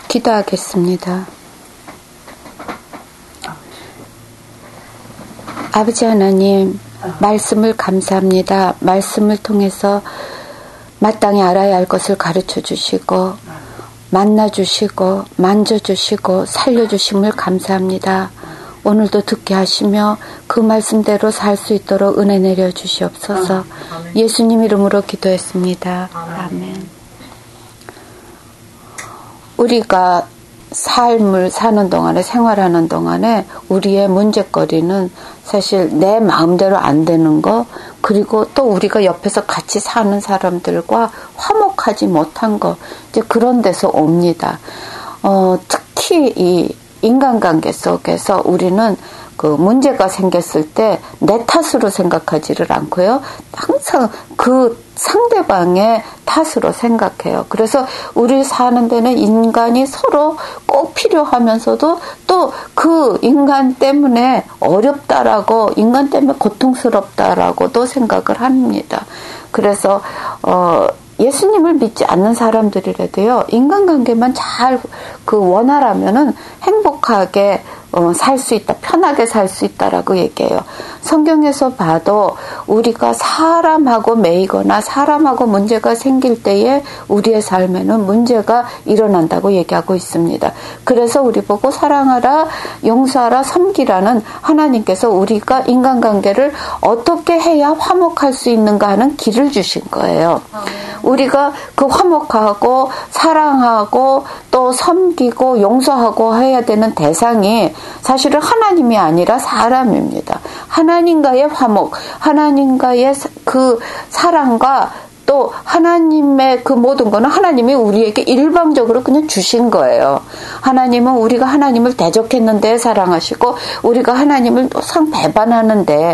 기도하겠습니다. 아버지 하나님, 말씀을 감사합니다. 말씀을 통해서 마땅히 알아야 할 것을 가르쳐 주시고 만나주시고 만져주시고 살려주심을 감사합니다. 오늘도 듣게 하시며 그 말씀대로 살 수 있도록 은혜 내려 주시옵소서. 예수님 이름으로 기도했습니다. 아멘. 우리가 삶을 사는 동안에, 생활하는 동안에 우리의 문제거리는 사실 내 마음대로 안 되는 거, 그리고 또 우리가 옆에서 같이 사는 사람들과 화목하지 못한 거, 이제 그런 데서 옵니다. 특히 이 인간관계 속에서 우리는 그 문제가 생겼을 때 내 탓으로 생각하지를 않고요. 항상 그 상대방의 탓으로 생각해요. 그래서 우리 사는 데는 인간이 서로 꼭 필요하면서도 또 그 인간 때문에 어렵다라고, 인간 때문에 고통스럽다라고도 생각을 합니다. 그래서 예수님을 믿지 않는 사람들이라도요, 인간관계만 잘 원하라면은 행복하게 살 수 있다, 편하게 살 수 있다라고 얘기해요. 성경에서 봐도 우리가 사람하고 매이거나 사람하고 문제가 생길 때에 우리의 삶에는 문제가 일어난다고 얘기하고 있습니다. 그래서 우리 보고 사랑하라, 용서하라, 섬기라는 하나님께서 우리가 인간관계를 어떻게 해야 화목할 수 있는가 하는 길을 주신 거예요. 우리가 그 화목하고 사랑하고 또 섬기고 용서하고 해야 되는 대상이 사실은 하나님이 아니라 사람입니다. 하나님과의 화목, 하나님과의 그 사랑과 또 하나님의 그 모든 거는 하나님이 우리에게 일방적으로 그냥 주신 거예요. 하나님은 우리가 하나님을 대적했는데 사랑하시고, 우리가 하나님을 또 상배반하는데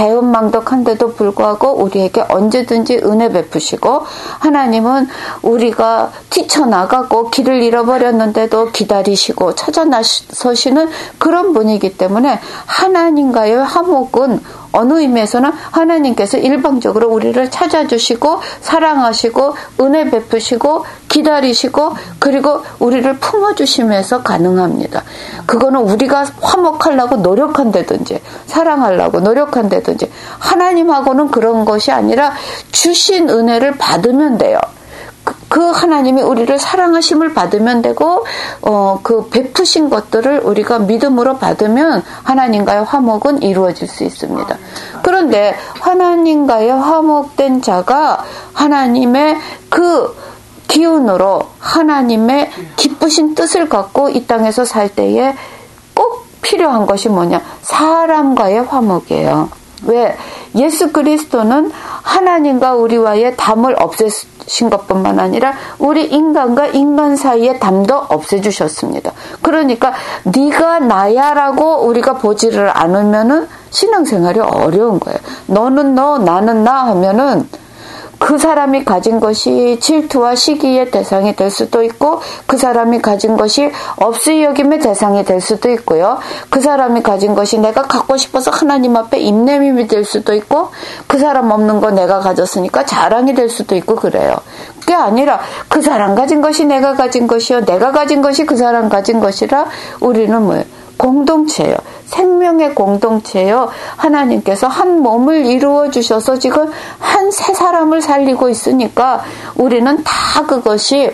배은망덕한데도 불구하고 우리에게 언제든지 은혜 베푸시고, 하나님은 우리가 뛰쳐나가고 길을 잃어버렸는데도 기다리시고 찾아 나서시는 그런 분이기 때문에 하나님과의 화목은 어느 의미에서는 하나님께서 일방적으로 우리를 찾아주시고 사랑하시고 은혜 베푸시고 기다리시고 그리고 우리를 품어주시면서 가능합니다. 그거는 우리가 화목하려고 노력한다든지 사랑하려고 노력한다든지, 하나님하고는 그런 것이 아니라 주신 은혜를 받으면 돼요. 그 하나님이 우리를 사랑하심을 받으면 되고, 그 베푸신 것들을 우리가 믿음으로 받으면 하나님과의 화목은 이루어질 수 있습니다. 그런데 하나님과의 화목된 자가 하나님의 그 기운으로 하나님의 기쁘신 뜻을 갖고 이 땅에서 살 때에 꼭 필요한 것이 뭐냐? 사람과의 화목이에요. 왜? 예수 그리스도는 하나님과 우리와의 담을 없애신 것뿐만 아니라 우리 인간과 인간 사이의 담도 없애주셨습니다. 그러니까 네가 나야라고 우리가 보지를 않으면은 신앙생활이 어려운 거예요. 너는 너, 나는 나 하면은 그 사람이 가진 것이 질투와 시기의 대상이 될 수도 있고, 그 사람이 가진 것이 업수이 여김의 대상이 될 수도 있고요. 그 사람이 가진 것이 내가 갖고 싶어서 하나님 앞에 입냄임이 될 수도 있고, 그 사람 없는 거 내가 가졌으니까 자랑이 될 수도 있고 그래요. 그게 아니라 그 사람 가진 것이 내가 가진 것이요, 내가 가진 것이 그 사람 가진 것이라 우리는 뭐예요? 공동체예요. 생명의 공동체예요. 하나님께서 한 몸을 이루어 주셔서 지금 한 세 사람을 살리고 있으니까 우리는 다 그것이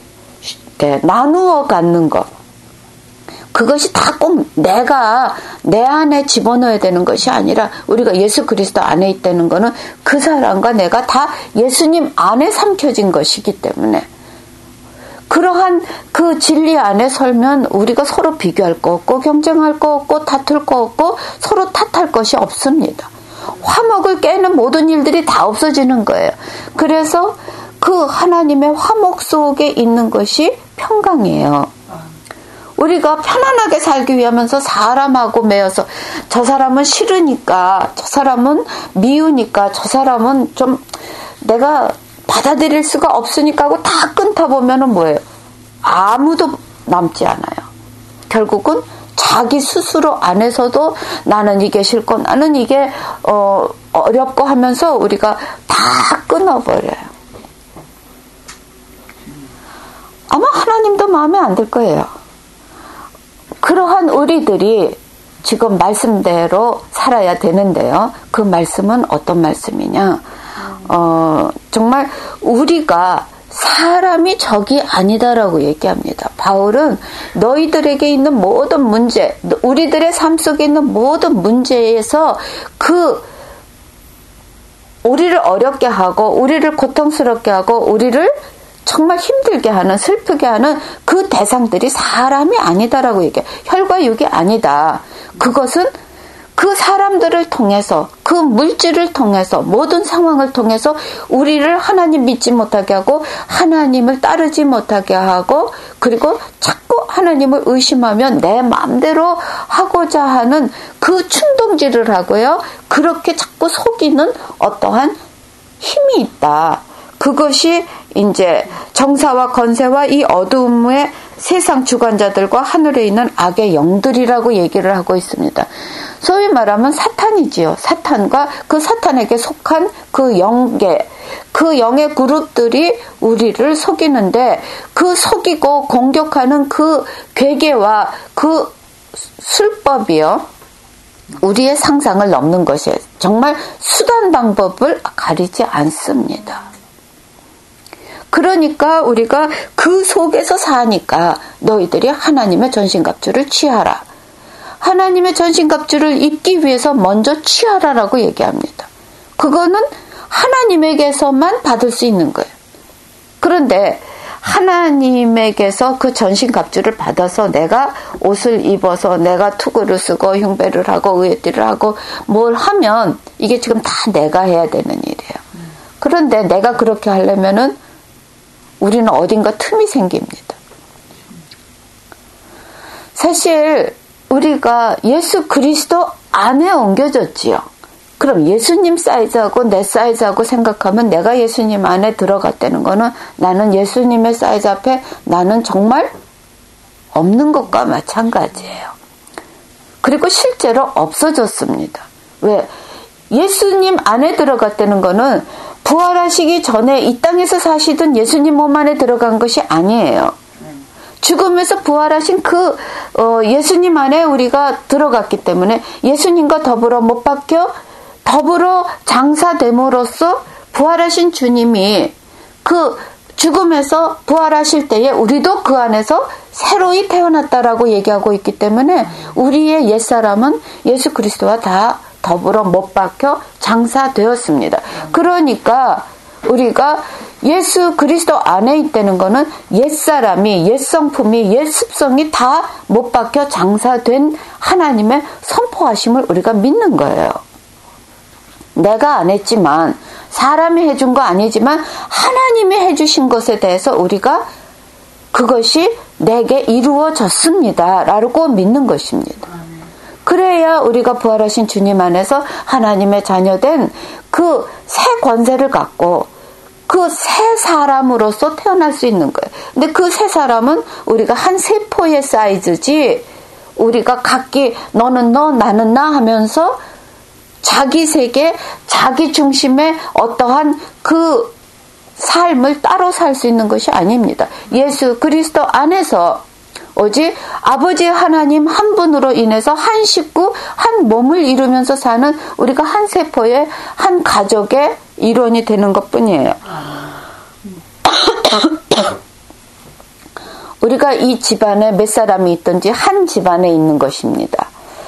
나누어 갖는 것, 그것이 다 꼭 내가 내 안에 집어넣어야 되는 것이 아니라 우리가 예수 그리스도 안에 있다는 거는 그 사람과 내가 다 예수님 안에 삼켜진 것이기 때문에, 그러한 그 진리 안에 설면 우리가 서로 비교할 거 없고 경쟁할 거 없고 다툴 거 없고 서로 탓할 것이 없습니다. 화목을 깨는 모든 일들이 다 없어지는 거예요. 그래서 그 하나님의 화목 속에 있는 것이 평강이에요. 우리가 편안하게 살기 위하면서 사람하고 매여서 저 사람은 싫으니까, 저 사람은 미우니까, 저 사람은 좀 내가 받아들일 수가 없으니까 하고 다 끊다 보면은 뭐예요? 아무도 남지 않아요. 결국은 자기 스스로 안에서도 나는 이게 싫고 나는 이게 어렵고 하면서 우리가 다 끊어버려요. 아마 하나님도 마음에 안 들 거예요. 그러한 우리들이 지금 말씀대로 살아야 되는데요. 그 말씀은 어떤 말씀이냐? 정말 우리가 사람이 적이 아니다라고 얘기합니다. 바울은 너희들에게 있는 모든 문제, 우리들의 삶 속에 있는 모든 문제에서 우리를 어렵게 하고 우리를 고통스럽게 하고 우리를 정말 힘들게 하는, 슬프게 하는 그 대상들이 사람이 아니다라고 얘기해요. 혈과 육이 아니다. 그것은 그 사람들을 통해서, 그 물질을 통해서, 모든 상황을 통해서 우리를 하나님 믿지 못하게 하고 하나님을 따르지 못하게 하고, 그리고 자꾸 하나님을 의심하면 내 마음대로 하고자 하는 그 충동질을 하고요. 그렇게 자꾸 속이는 어떠한 힘이 있다. 그것이 이제 정사와 건세와 이 어두움의 세상 주관자들과 하늘에 있는 악의 영들이라고 얘기를 하고 있습니다. 소위 말하면 사탄이지요. 사탄과 그 사탄에게 속한 그 영계, 그 영의 그룹들이 우리를 속이는데, 그 속이고 공격하는 그 괴계와 그 술법이요, 우리의 상상을 넘는 것이에요. 정말 수단 방법을 가리지 않습니다. 그러니까 우리가 그 속에서 사니까 너희들이 하나님의 전신갑주를 취하라. 하나님의 전신갑주를 입기 위해서 먼저 취하라라고 얘기합니다. 그거는 하나님에게서만 받을 수 있는 거예요. 그런데 하나님에게서 그 전신갑주를 받아서 내가 옷을 입어서 내가 투구를 쓰고 흉배를 하고 의회띠를 하고 뭘 하면 이게 지금 다 내가 해야 되는 일이에요. 그런데 내가 그렇게 하려면은 우리는 어딘가 틈이 생깁니다. 사실 우리가 예수 그리스도 안에 옮겨졌지요. 그럼 예수님 사이즈하고 내 사이즈하고 생각하면 내가 예수님 안에 들어갔다는 거는 나는 예수님의 사이즈 앞에 나는 정말 없는 것과 마찬가지예요. 그리고 실제로 없어졌습니다. 왜? 예수님 안에 들어갔다는 거는 부활하시기 전에 이 땅에서 사시던 예수님 몸 안에 들어간 것이 아니에요. 죽음에서 부활하신 그 예수님 안에 우리가 들어갔기 때문에 예수님과 더불어 못 박혀 더불어 장사됨으로써 부활하신 주님이 그 죽음에서 부활하실 때에 우리도 그 안에서 새로이 태어났다라고 얘기하고 있기 때문에 우리의 옛사람은 예수 그리스도와 다 더불어 못 박혀 장사되었습니다. 그러니까 우리가 예수 그리스도 안에 있다는 거는 옛사람이, 옛성품이, 옛습성이 다 못 박혀 장사된 하나님의 선포하심을 우리가 믿는 거예요. 내가 안 했지만, 사람이 해준 거 아니지만 하나님이 해주신 것에 대해서 우리가 그것이 내게 이루어졌습니다 라고 믿는 것입니다. 그래야 우리가 부활하신 주님 안에서 하나님의 자녀된 그 새 권세를 갖고 그 새 사람으로서 태어날 수 있는 거예요. 근데 그 새 사람은 우리가 한 세포의 사이즈지, 우리가 각기 너는 너 나는 나 하면서 자기 세계, 자기 중심의 어떠한 그 삶을 따로 살 수 있는 것이 아닙니다. 예수 그리스도 안에서 오직 아버지 하나님 한 분으로 인해서 한 식구, 한 몸을 이루면서 사는 우리가 한 세포의 한 가족의 일원이 되는 것뿐이에요. 우리가 이 집안에 몇 사람이 있든지 한 집안에 있는 것입니다.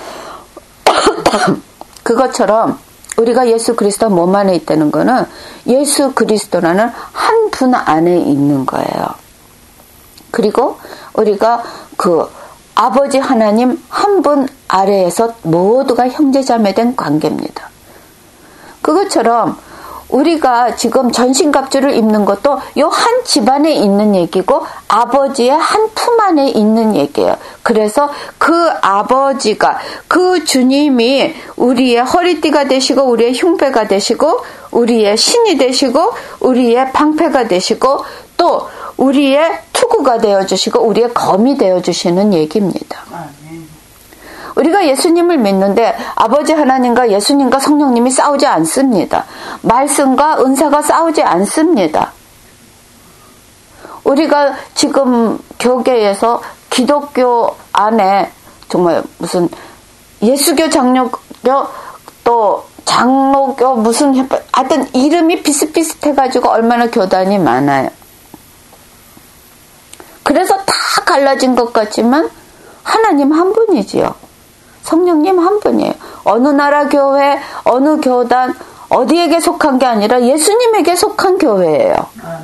그것처럼 우리가 예수 그리스도 몸 안에 있다는 것은 예수 그리스도라는 한 분 안에 있는 거예요. 그리고 우리가 그 아버지 하나님 한 분 아래에서 모두가 형제자매된 관계입니다. 그것처럼 우리가 지금 전신갑주를 입는 것도 요 한 집안에 있는 얘기고 아버지의 한 품 안에 있는 얘기예요. 그래서 그 아버지가, 그 주님이 우리의 허리띠가 되시고 우리의 흉배가 되시고 우리의 신이 되시고 우리의 방패가 되시고 또 우리의 투구가 되어주시고 우리의 검이 되어주시는 얘기입니다. 우리가 예수님을 믿는데 아버지 하나님과 예수님과 성령님이 싸우지 않습니다. 말씀과 은사가 싸우지 않습니다. 우리가 지금 교계에서 기독교 안에 정말 무슨 예수교, 장로교, 또 장로교 무슨 하여튼 이름이 비슷비슷해가지고 얼마나 교단이 많아요. 그래서 다 갈라진 것 같지만 하나님 한 분이지요. 성령님 한 분이에요. 어느 나라 교회, 어느 교단, 어디에게 속한 게 아니라 예수님에게 속한 교회예요.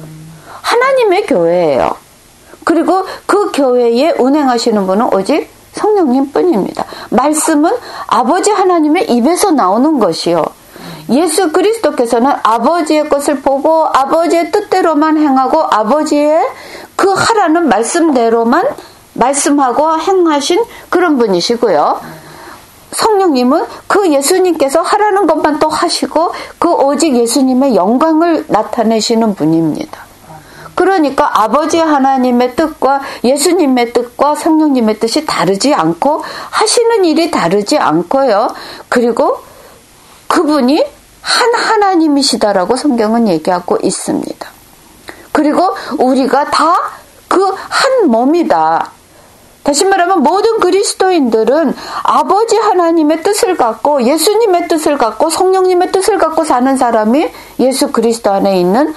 하나님의 교회예요. 그리고 그 교회에 운행하시는 분은 오직 성령님 뿐입니다. 말씀은 아버지 하나님의 입에서 나오는 것이요. 예수 그리스도께서는 아버지의 것을 보고 아버지의 뜻대로만 행하고 아버지의 그 하라는 말씀대로만 말씀하고 행하신 그런 분이시고요. 성령님은 그 예수님께서 하라는 것만 또 하시고 그 오직 예수님의 영광을 나타내시는 분입니다. 그러니까 아버지 하나님의 뜻과 예수님의 뜻과 성령님의 뜻이 다르지 않고 하시는 일이 다르지 않고요. 그리고 그분이 한 하나님이시다라고 성경은 얘기하고 있습니다. 그리고 우리가 다 그 한 몸이다. 다시 말하면 모든 그리스도인들은 아버지 하나님의 뜻을 갖고 예수님의 뜻을 갖고 성령님의 뜻을 갖고 사는 사람이 예수 그리스도 안에 있는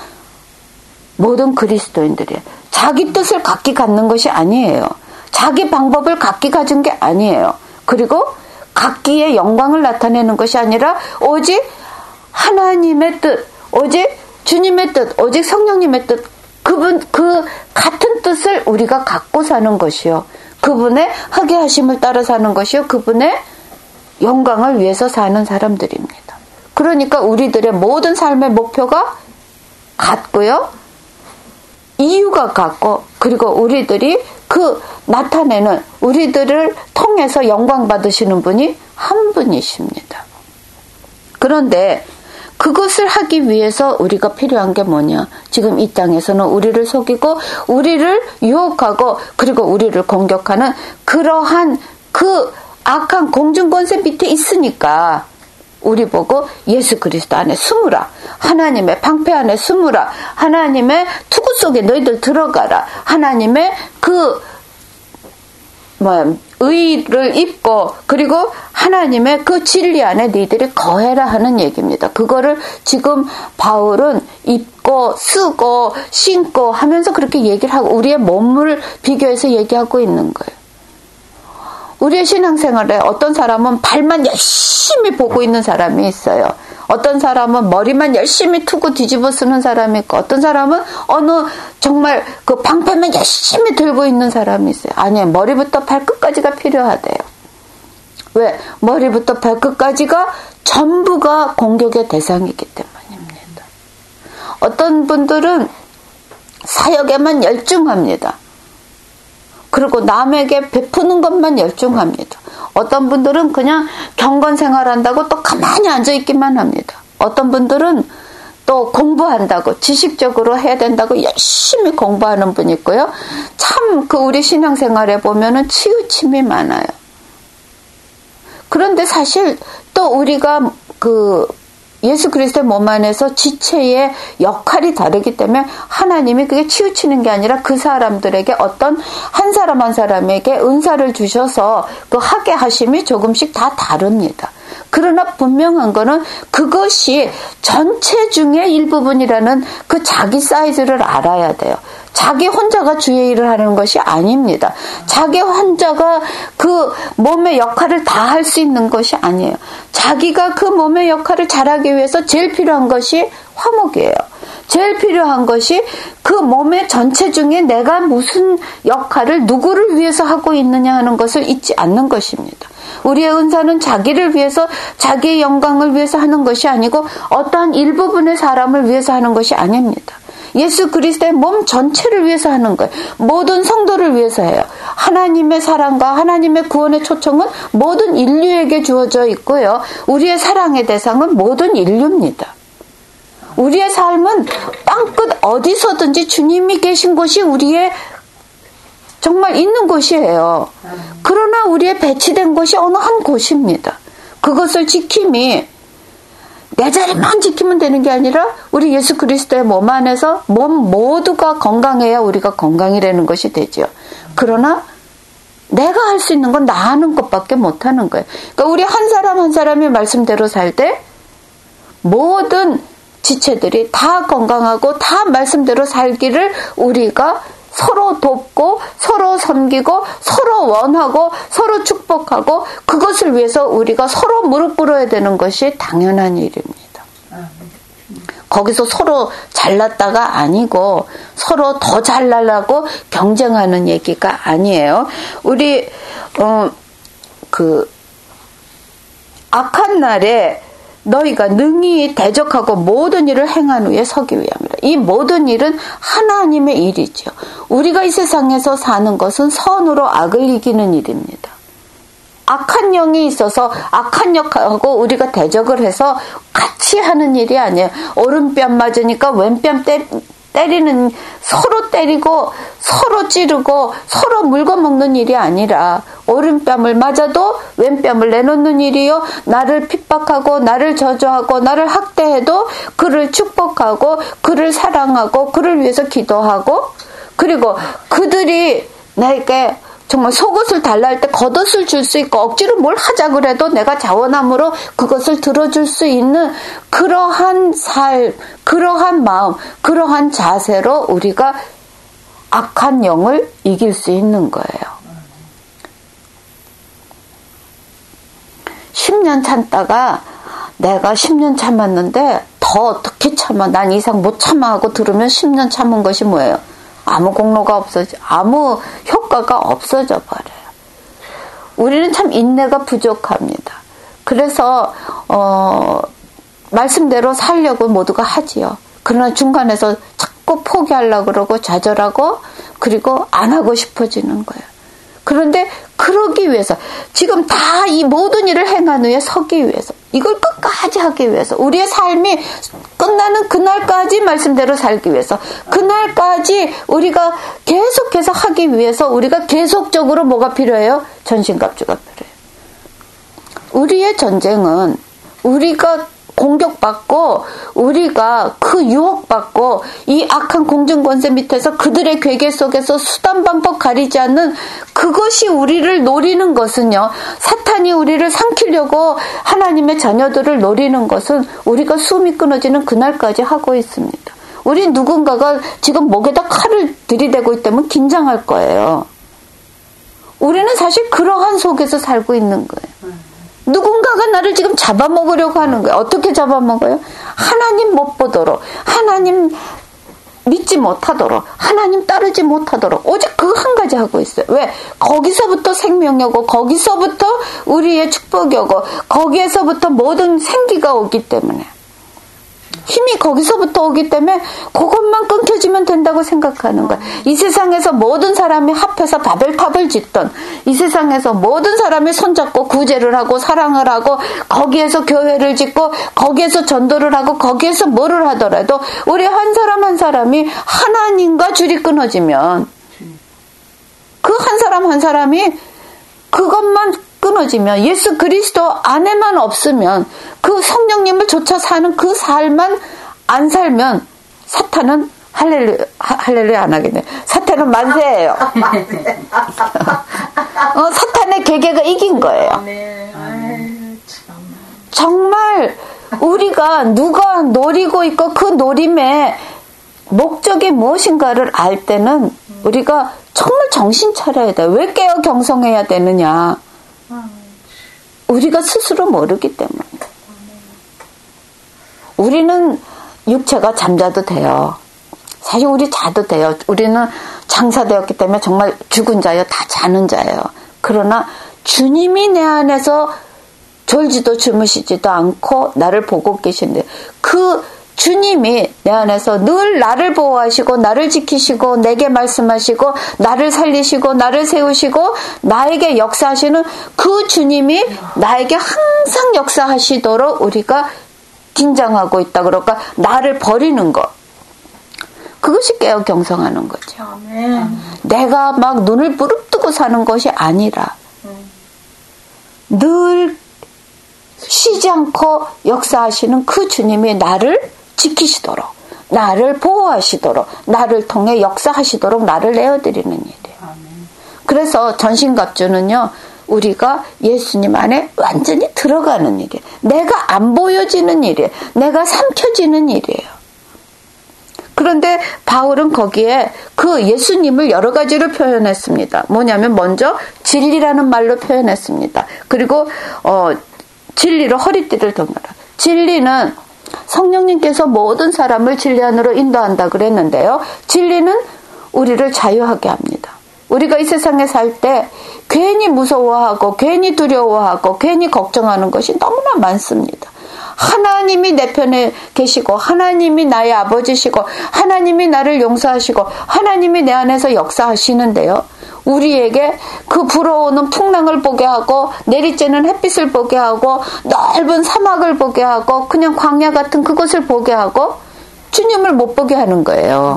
모든 그리스도인들이에요. 자기 뜻을 각기 갖는 것이 아니에요. 자기 방법을 각기 가진 게 아니에요. 그리고 각기의 영광을 나타내는 것이 아니라 오직 하나님의 뜻, 오직 주님의 뜻, 오직 성령님의 뜻, 그분 그 같은 뜻을 우리가 갖고 사는 것이요. 그분의 하게 하심을 따라 사는 것이요. 그분의 영광을 위해서 사는 사람들입니다. 그러니까 우리들의 모든 삶의 목표가 같고요. 이유가 같고 그리고 우리들이 그 나타내는 우리들을 통해서 영광 받으시는 분이 한 분이십니다. 그런데 그것을 하기 위해서 우리가 필요한 게 뭐냐? 지금 이 땅에서는 우리를 속이고 우리를 유혹하고 그리고 우리를 공격하는 그러한 그 악한 공중권세 밑에 있으니까 우리 보고 예수 그리스도 안에 숨으라. 하나님의 방패 안에 숨으라. 하나님의 투구 속에 너희들 들어가라. 하나님의 의를 입고 그리고 하나님의 그 진리 안에 너희들이 거해라 하는 얘기입니다. 그거를 지금 바울은 입고 쓰고 신고 하면서 그렇게 얘기를 하고 우리의 몸을 비교해서 얘기하고 있는 거예요. 우리의 신앙생활에 어떤 사람은 발만 열심히 보고 있는 사람이 있어요. 어떤 사람은 머리만 열심히 투고 뒤집어 쓰는 사람이 있고 어떤 사람은 어느 정말 그 방패만 열심히 들고 있는 사람이 있어요. 아니에요. 머리부터 발끝까지가 필요하대요. 왜? 머리부터 발끝까지가 전부가 공격의 대상이기 때문입니다. 어떤 분들은 사역에만 열중합니다. 그리고 남에게 베푸는 것만 열중합니다. 어떤 분들은 그냥 경건 생활한다고 또 가만히 앉아있기만 합니다. 어떤 분들은 또 공부한다고 지식적으로 해야 된다고 열심히 공부하는 분이 있고요. 참 그 우리 신앙생활에 보면은 치우침이 많아요. 그런데 사실 또 우리가 그 예수 그리스도의 몸 안에서 지체의 역할이 다르기 때문에 하나님이 그게 치우치는 게 아니라 그 사람들에게 어떤 한 사람 한 사람에게 은사를 주셔서 그 하게 하심이 조금씩 다 다릅니다. 그러나 분명한 거는 그것이 전체 중의 일부분이라는 그 자기 사이즈를 알아야 돼요. 자기 혼자가 주의 일을 하는 것이 아닙니다. 자기 혼자가 그 몸의 역할을 다 할 수 있는 것이 아니에요. 자기가 그 몸의 역할을 잘하기 위해서 제일 필요한 것이 화목이에요. 제일 필요한 것이 그 몸의 전체 중에 내가 무슨 역할을 누구를 위해서 하고 있느냐 하는 것을 잊지 않는 것입니다. 우리의 은사는 자기를 위해서 자기의 영광을 위해서 하는 것이 아니고 어떠한 일부분의 사람을 위해서 하는 것이 아닙니다. 예수 그리스도의 몸 전체를 위해서 하는 거예요. 모든 성도를 위해서 해요. 하나님의 사랑과 하나님의 구원의 초청은 모든 인류에게 주어져 있고요. 우리의 사랑의 대상은 모든 인류입니다. 우리의 삶은 땅끝 어디서든지 주님이 계신 곳이 우리의 정말 있는 곳이에요. 그러나 우리의 배치된 곳이 어느 한 곳입니다. 그것을 지킴이 내 자리만 지키면 되는 게 아니라 우리 예수 그리스도의 몸 안에서 몸 모두가 건강해야 우리가 건강이라는 것이 되죠. 그러나 내가 할 수 있는 건 나 하는 것밖에 못 하는 거예요. 그러니까 우리 한 사람 한 사람이 말씀대로 살 때 모든 지체들이 다 건강하고 다 말씀대로 살기를 우리가 서로 돕고 서로 섬기고 서로 원하고 서로 축복하고 그것을 위해서 우리가 서로 무릎 꿇어야 되는 것이 당연한 일입니다. 거기서 서로 잘났다가 아니고 서로 더 잘나려고 경쟁하는 얘기가 아니에요. 우리 악한 날에 너희가 능히 대적하고 모든 일을 행한 후에 서기 위함이라. 이 모든 일은 하나님의 일이죠. 우리가 이 세상에서 사는 것은 선으로 악을 이기는 일입니다. 악한 영이 있어서 악한 역하고 우리가 대적을 해서 같이 하는 일이 아니에요. 오른뺨 맞으니까 왼뺨 때리는, 서로 때리고 서로 찌르고 서로 물거먹는 일이 아니라 오른뺨을 맞아도 왼뺨을 내놓는 일이요. 나를 핍박하고 나를 저주하고 나를 학대해도 그를 축복하고 그를 사랑하고 그를 위해서 기도하고, 그리고 그들이 나에게 정말 속옷을 달라 할 때 겉옷을 줄 수 있고 억지로 뭘 하자 그래도 내가 자원함으로 그것을 들어줄 수 있는 그러한 삶, 그러한 마음, 그러한 자세로 우리가 악한 영을 이길 수 있는 거예요. 10년 참다가 내가 10년 참았는데 더 어떻게 참아, 난 이상 못 참아 하고 들으면 10년 참은 것이 뭐예요? 아무 공로가 없어져, 아무 효과가 없어져 버려요. 우리는 참 인내가 부족합니다. 그래서 말씀대로 살려고 모두가 하지요. 그러나 중간에서 자꾸 포기하려고 그러고 좌절하고 그리고 안 하고 싶어지는 거예요. 그런데 그러기 위해서 지금 다 이 모든 일을 행한 후에 서기 위해서, 이걸 끝까지 하기 위해서, 우리의 삶이 끝나는 그날까지 말씀대로 살기 위해서, 그날까지 우리가 계속해서 하기 위해서 우리가 계속적으로 뭐가 필요해요? 전신갑주가 필요해요. 우리의 전쟁은 우리가 공격받고 우리가 그 유혹받고 이 악한 공중권세 밑에서 그들의 괴계 속에서 수단방법 가리지 않는 그것이 우리를 노리는 것은요, 사탄이 우리를 삼키려고 하나님의 자녀들을 노리는 것은 우리가 숨이 끊어지는 그날까지 하고 있습니다. 우리 누군가가 지금 목에다 칼을 들이대고 있다면 긴장할 거예요. 우리는 사실 그러한 속에서 살고 있는 거예요. 누군가가 나를 지금 잡아먹으려고 하는 거예요. 어떻게 잡아먹어요? 하나님 못 보도록, 하나님 믿지 못하도록, 하나님 따르지 못하도록 오직 그 한 가지 하고 있어요. 왜? 거기서부터 생명이 오고 거기서부터 우리의 축복이 오고 거기에서부터 모든 생기가 오기 때문에, 힘이 거기서부터 오기 때문에 그것만 끊겨지면 된다고 생각하는 거야. 이 세상에서 모든 사람이 합해서 바벨탑을 짓던, 이 세상에서 모든 사람이 손잡고 구제를 하고 사랑을 하고 거기에서 교회를 짓고 거기에서 전도를 하고 거기에서 뭐를 하더라도 우리 한 사람 한 사람이 하나님과 줄이 끊어지면, 그 한 사람 한 사람이 그것만 끊어지면, 예수 그리스도 안에만 없으면, 그 성령님을 쫓아 사는 그 삶만 안 살면 사탄은 할렐루야 안 하겠네. 사탄은 만세예요. 사탄의 계계가 이긴 거예요. 정말 우리가 누가 노리고 있고 그 노림의 목적이 무엇인가를 알 때는 우리가 정말 정신 차려야 돼요. 왜 깨어 경성해야 되느냐? 우리가 스스로 모르기 때문에. 우리는 육체가 잠자도 돼요. 사실 우리 자도 돼요. 우리는 장사되었기 때문에 정말 죽은 자예요. 다 자는 자예요. 그러나 주님이 내 안에서 졸지도 주무시지도 않고 나를 보고 계신데, 그 주님이 내 안에서 늘 나를 보호하시고 나를 지키시고 내게 말씀하시고 나를 살리시고 나를 세우시고 나에게 역사하시는 그 주님이 나에게 항상 역사하시도록 우리가 긴장하고 있다. 그러니까 나를 버리는 것, 그것이 깨어 경성하는 거죠. 내가 막 눈을 부릅뜨고 사는 것이 아니라 늘 쉬지 않고 역사하시는 그 주님이 나를 지키시도록, 나를 보호하시도록, 나를 통해 역사하시도록 나를 내어드리는 일이에요. 그래서 전신갑주는요, 우리가 예수님 안에 완전히 들어가는 일이에요. 내가 안 보여지는 일이에요. 내가 삼켜지는 일이에요. 그런데 바울은 거기에 그 예수님을 여러 가지로 표현했습니다. 뭐냐면 먼저 진리라는 말로 표현했습니다. 그리고 진리로 허리띠를 동여라. 진리는 성령님께서 모든 사람을 진리 안으로 인도한다 그랬는데요. 진리는 우리를 자유하게 합니다. 우리가 이 세상에 살 때 괜히 무서워하고 괜히 두려워하고 괜히 걱정하는 것이 너무나 많습니다. 하나님이 내 편에 계시고 하나님이 나의 아버지시고 하나님이 나를 용서하시고 하나님이 내 안에서 역사하시는데요. 우리에게 그 불어오는 풍랑을 보게 하고 내리쬐는 햇빛을 보게 하고 넓은 사막을 보게 하고 그냥 광야 같은 그것을 보게 하고 주님을 못 보게 하는 거예요.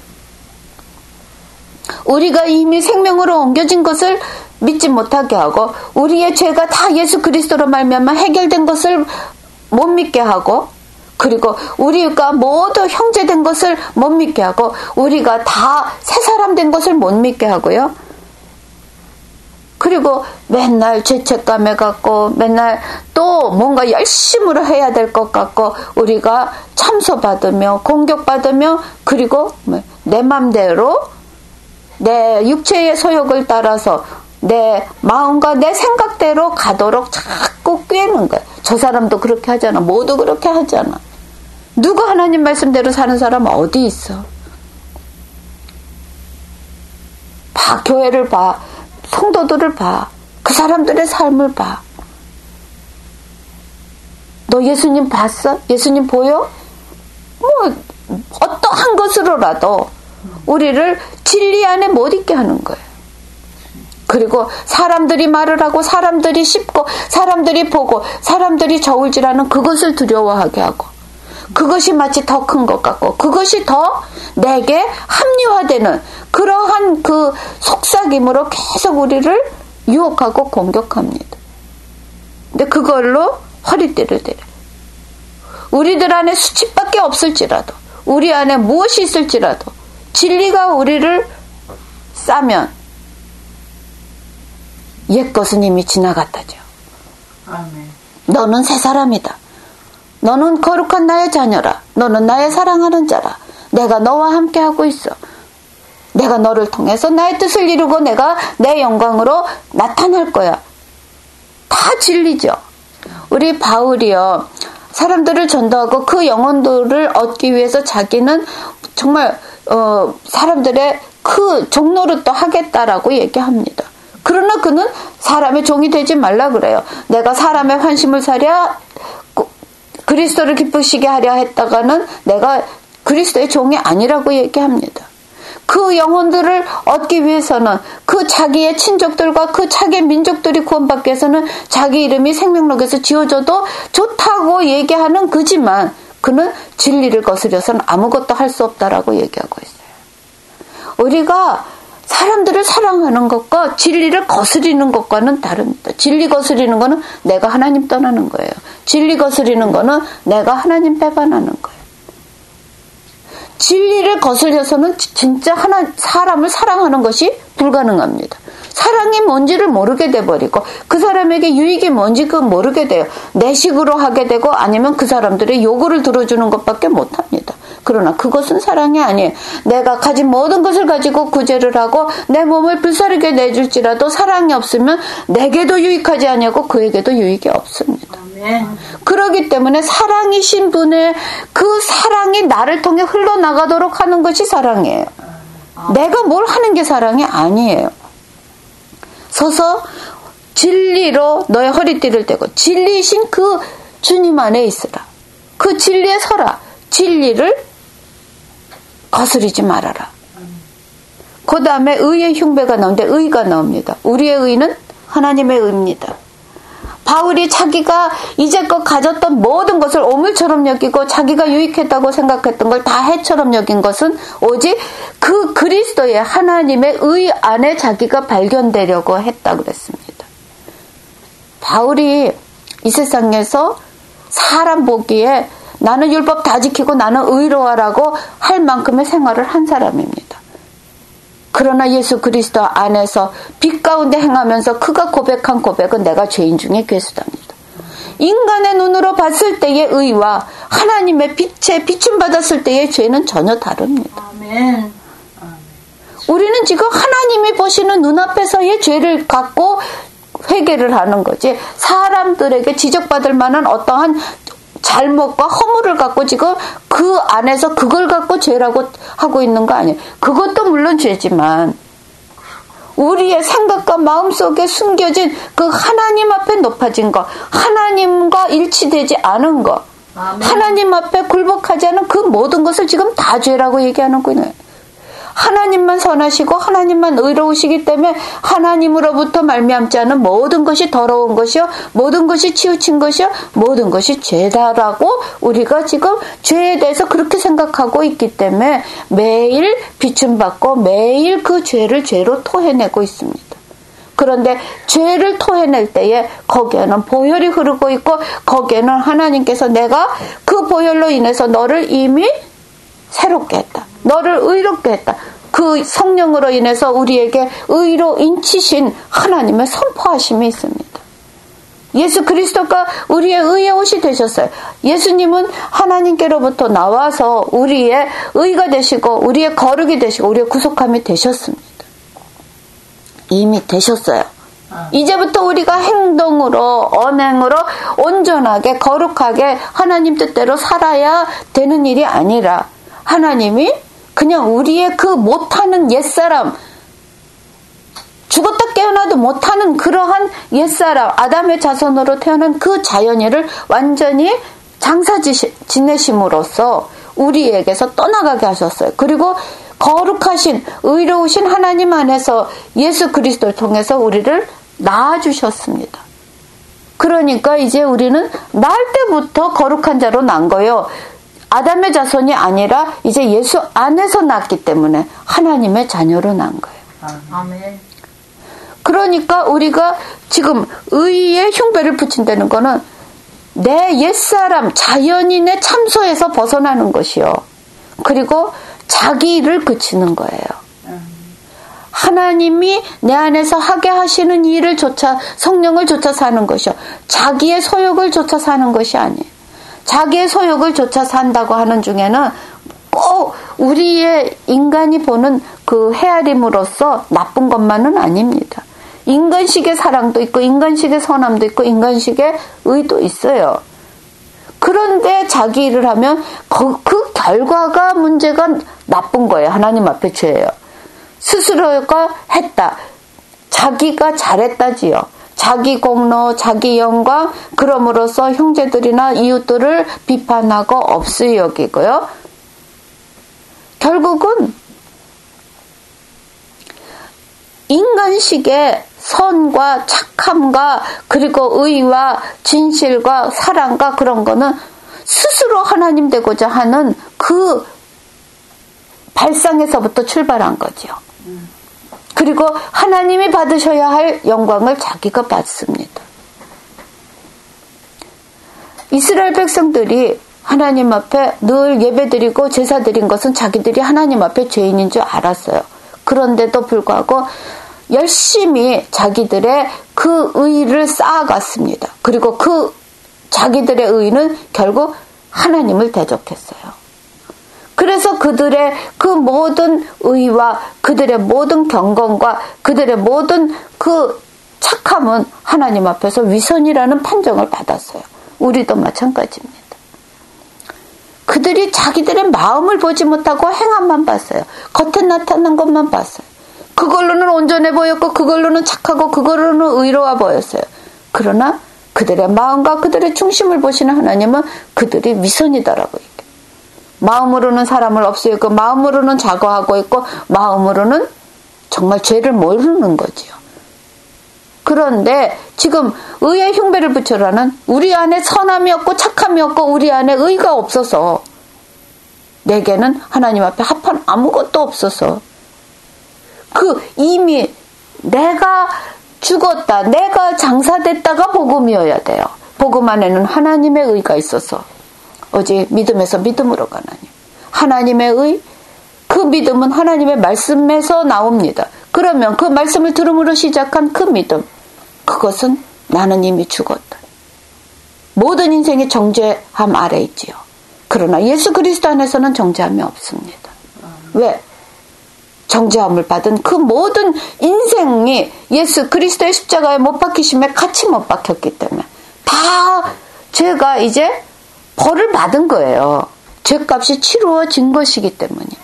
우리가 이미 생명으로 옮겨진 것을 믿지 못하게 하고 우리의 죄가 다 예수 그리스도로 말미암아 해결된 것을 못 믿게 하고 그리고 우리가 모두 형제된 것을 못 믿게 하고 우리가 다 새 사람 된 것을 못 믿게 하고요. 그리고 맨날 죄책감에 갖고 맨날 또 뭔가 열심으로 해야 될 것 같고 우리가 참소받으며 공격받으며 그리고 내 맘대로 내 육체의 소욕을 따라서 내 마음과 내 생각대로 가도록 자꾸 꿰는 거야. 저 사람도 그렇게 하잖아. 모두 그렇게 하잖아. 누가 하나님 말씀대로 사는 사람 어디 있어? 봐. 교회를 봐. 성도들을 봐. 그 사람들의 삶을 봐. 너 예수님 봤어? 예수님 보여? 뭐 어떠한 것으로라도 우리를 진리 안에 못 있게 하는 거예요. 그리고 사람들이 말을 하고 사람들이 씹고 사람들이 보고 사람들이 저울질하는 그것을 두려워하게 하고 그것이 마치 더 큰 것 같고 그것이 더 내게 합리화되는 그러한 그 속삭임으로 계속 우리를 유혹하고 공격합니다. 근데 그걸로 허리띠를 대려. 우리들 안에 수치밖에 없을지라도 우리 안에 무엇이 있을지라도 진리가 우리를 싸면 옛것은 이미 지나갔다죠. 아멘. 너는 새 사람이다. 너는 거룩한 나의 자녀라. 너는 나의 사랑하는 자라. 내가 너와 함께하고 있어. 내가 너를 통해서 나의 뜻을 이루고 내가 내 영광으로 나타날 거야. 다 진리죠. 우리 바울이요. 사람들을 전도하고 그 영혼들을 얻기 위해서 자기는 정말 사람들의 그 종노릇도 하겠다라고 얘기합니다. 그러나 그는 사람의 종이 되지 말라 그래요. 내가 사람의 환심을 사랴 그리스도를 기쁘시게 하려 했다가는 내가 그리스도의 종이 아니라고 얘기합니다. 그 영혼들을 얻기 위해서는 그 자기의 친족들과 그 자기의 민족들이 구원받기 위해서는 자기 이름이 생명록에서 지워져도 좋다고 얘기하는 그지만 그는 진리를 거스려서는 아무것도 할 수 없다라고 얘기하고 있어요. 우리가 사람들을 사랑하는 것과 진리를 거스리는 것과는 다릅니다. 진리 거스리는 거는 내가 하나님 떠나는 거예요. 진리 거스리는 거는 내가 하나님 배반하는 거예요. 진리를 거슬려서는 진짜 사람을 사랑하는 것이 불가능합니다. 사랑이 뭔지를 모르게 돼버리고 그 사람에게 유익이 뭔지 모르게 돼요. 내 식으로 하게 되고 아니면 그 사람들의 요구를 들어주는 것밖에 못합니다. 그러나 그것은 사랑이 아니에요. 내가 가진 모든 것을 가지고 구제를 하고 내 몸을 불사르게 내줄지라도 사랑이 없으면 내게도 유익하지 않냐고 그에게도 유익이 없습니다. 아멘. 그렇기 때문에 사랑이신 분의 그 사랑이 나를 통해 흘러나가도록 하는 것이 사랑이에요. 내가 뭘 하는 게 사랑이 아니에요. 서서 진리로 너의 허리띠를 떼고 진리이신 그 주님 안에 있으라. 그 진리에 서라. 진리를 거스르지 말아라. 그 다음에 의의 흉배가 나오는데 의가 나옵니다. 우리의 의는 하나님의 의입니다. 바울이 자기가 이제껏 가졌던 모든 것을 오물처럼 여기고 자기가 유익했다고 생각했던 걸 다 해처럼 여긴 것은 오직 그 그리스도의 하나님의 의 안에 자기가 발견되려고 했다고 그랬습니다. 바울이 이 세상에서 사람 보기에 나는 율법 다 지키고 나는 의로하라고 할 만큼의 생활을 한 사람입니다. 그러나 예수 그리스도 안에서 빛 가운데 행하면서 그가 고백한 고백은 내가 죄인 중에 괴수답니다. 인간의 눈으로 봤을 때의 의와 하나님의 빛에 비춤받았을 때의 죄는 전혀 다릅니다. 아멘. 우리는 지금 하나님이 보시는 눈앞에서의 죄를 갖고 회개를 하는 거지, 사람들에게 지적받을 만한 어떠한 잘못과 허물을 갖고 지금 그 안에서 그걸 갖고 죄라고 하고 있는 거 아니에요. 그것도 물론 죄지만 우리의 생각과 마음속에 숨겨진 그 하나님 앞에 높아진 것, 하나님과 일치되지 않은 것, 아멘. 하나님 앞에 굴복하지 않은 그 모든 것을 지금 다 죄라고 얘기하는 거예요. 하나님만 선하시고 하나님만 의로우시기 때문에 하나님으로부터 말미암지 않은 모든 것이 더러운 것이요, 모든 것이 치우친 것이요, 모든 것이 죄다라고 우리가 지금 죄에 대해서 그렇게 생각하고 있기 때문에 매일 비춤받고 매일 그 죄를 죄로 토해내고 있습니다. 그런데 죄를 토해낼 때에 거기에는 보혈이 흐르고 있고 거기에는 하나님께서 내가 그 보혈로 인해서 너를 이미 새롭게 했다, 너를 의롭게 했다, 그 성령으로 인해서 우리에게 의로 인치신 하나님의 선포하심이 있습니다. 예수 그리스도가 우리의 의의 옷이 되셨어요. 예수님은 하나님께로부터 나와서 우리의 의가 되시고 우리의 거룩이 되시고 우리의 구속함이 되셨습니다. 이미 되셨어요. 이제부터 우리가 행동으로, 언행으로 온전하게 거룩하게 하나님 뜻대로 살아야 되는 일이 아니라 하나님이 그냥 우리의 그 못하는 옛사람, 죽었다 깨어나도 못하는 그러한 옛사람, 아담의 자손으로 태어난 그 자연이를 완전히 장사 지내심으로써 우리에게서 떠나가게 하셨어요. 그리고 거룩하신 의로우신 하나님 안에서 예수 그리스도를 통해서 우리를 낳아주셨습니다. 그러니까 이제 우리는 날 때부터 거룩한 자로 난 거예요. 아담의 자손이 아니라 이제 예수 안에서 낳았기 때문에 하나님의 자녀로 난 거예요. 아멘. 그러니까 우리가 지금 의의 흉배를 붙인다는 거는 내 옛사람, 자연인의 참소에서 벗어나는 것이요. 그리고 자기 일을 그치는 거예요. 하나님이 내 안에서 하게 하시는 일을 쫓아, 성령을 쫓아 사는 것이요. 자기의 소욕을 쫓아 사는 것이 아니에요. 자기의 소욕을 쫓아 산다고 하는 중에는 꼭 우리의 인간이 보는 그 헤아림으로써 나쁜 것만은 아닙니다. 인간식의 사랑도 있고 인간식의 선함도 있고 인간식의 의도 있어요. 그런데 자기 일을 하면 그 결과가 문제가 나쁜 거예요. 하나님 앞에 죄예요. 스스로가 했다, 자기가 잘했다지요. 자기 공로, 자기 영광, 그럼으로써 형제들이나 이웃들을 비판하고 없이 여기고요. 결국은 인간식의 선과 착함과 그리고 의와 진실과 사랑과 그런 거는 스스로 하나님 되고자 하는 그 발상에서부터 출발한 거죠. 그리고 하나님이 받으셔야 할 영광을 자기가 받습니다. 이스라엘 백성들이 하나님 앞에 늘 예배드리고 제사드린 것은 자기들이 하나님 앞에 죄인인 줄 알았어요. 그런데도 불구하고 열심히 자기들의 그 의를 쌓아갔습니다. 그리고 그 자기들의 의는 결국 하나님을 대적했어요. 그래서 그들의 그 모든 의와 그들의 모든 경건과 그들의 모든 그 착함은 하나님 앞에서 위선이라는 판정을 받았어요. 우리도 마찬가지입니다. 그들이 자기들의 마음을 보지 못하고 행함만 봤어요. 겉에 나타난 것만 봤어요. 그걸로는 온전해 보였고 그걸로는 착하고 그걸로는 의로워 보였어요. 그러나 그들의 마음과 그들의 중심을 보시는 하나님은 그들이 위선이더라고요. 마음으로는 사람을 없애고 마음으로는 자거하고 있고 마음으로는 정말 죄를 모르는 거지요. 그런데 지금 의의 흉배를 붙여라는 우리 안에 선함이 없고 착함이 없고 우리 안에 의가 없어서 내게는 하나님 앞에 합한 아무것도 없어서 그 이미 내가 죽었다, 내가 장사됐다가 복음이어야 돼요. 복음 안에는 하나님의 의가 있어서 오직 믿음에서 믿음으로 가나니 하나님의 의, 그 믿음은 하나님의 말씀에서 나옵니다. 그러면 그 말씀을 들음으로 시작한 그 믿음, 그것은 나는 이미 죽었다. 모든 인생이 정죄함 아래 있지요. 그러나 예수 그리스도 안에서는 정죄함이 없습니다. 왜? 정죄함을 받은 그 모든 인생이 예수 그리스도의 십자가에 못 박히심에 같이 못 박혔기 때문에 다 죄가 이제 벌을 받은 거예요. 죄값이 치루어진 것이기 때문입니다.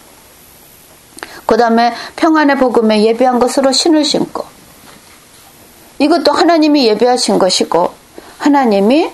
그 다음에 평안의 복음에 예비한 것으로 신을 신고, 이것도 하나님이 예비하신 것이고 하나님이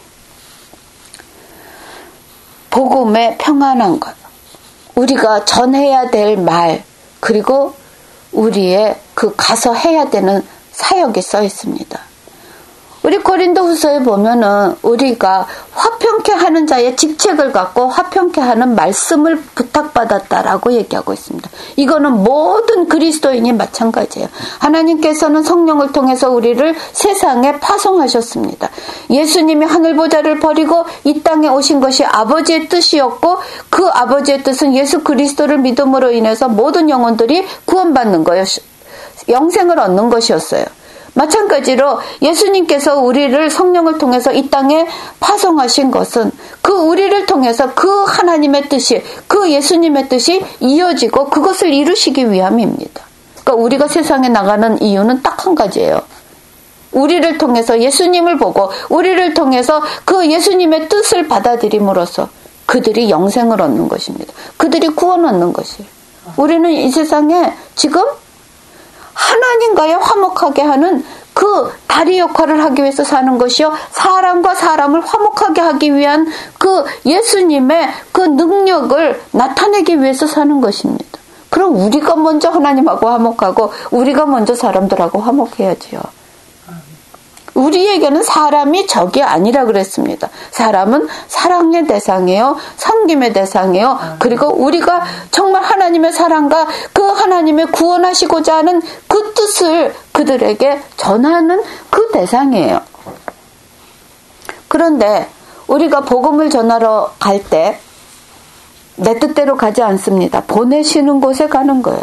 복음에 평안한 것, 우리가 전해야 될 말, 그리고 우리의 그 가서 해야 되는 사역이 써 있습니다. 우리 고린도후서에 보면은 우리가 화평케 하는 자의 직책을 갖고 화평케 하는 말씀을 부탁받았다라고 얘기하고 있습니다. 이거는 모든 그리스도인이 마찬가지예요. 하나님께서는 성령을 통해서 우리를 세상에 파송하셨습니다. 예수님이 하늘보좌를 버리고 이 땅에 오신 것이 아버지의 뜻이었고, 그 아버지의 뜻은 예수 그리스도를 믿음으로 인해서 모든 영혼들이 구원받는 거예요. 영생을 얻는 것이었어요. 마찬가지로 예수님께서 우리를 성령을 통해서 이 땅에 파송하신 것은 그 우리를 통해서 그 하나님의 뜻이, 그 예수님의 뜻이 이어지고 그것을 이루시기 위함입니다. 그러니까 우리가 세상에 나가는 이유는 딱 한 가지예요. 우리를 통해서 예수님을 보고 우리를 통해서 그 예수님의 뜻을 받아들임으로써 그들이 영생을 얻는 것입니다. 그들이 구원 얻는 것이에요. 우리는 이 세상에 지금 하나님과의 화목하게 하는 그 다리 역할을 하기 위해서 사는 것이요, 사람과 사람을 화목하게 하기 위한 그 예수님의 그 능력을 나타내기 위해서 사는 것입니다. 그럼 우리가 먼저 하나님하고 화목하고 우리가 먼저 사람들하고 화목해야지요. 우리에게는 사람이 적이 아니라 그랬습니다. 사람은 사랑의 대상이에요. 섬김의 대상이에요. 그리고 우리가 정말 하나님의 사랑과 그 하나님의 구원하시고자 하는 그 뜻을 그들에게 전하는 그 대상이에요. 그런데 우리가 복음을 전하러 갈 때 내 뜻대로 가지 않습니다. 보내시는 곳에 가는 거예요.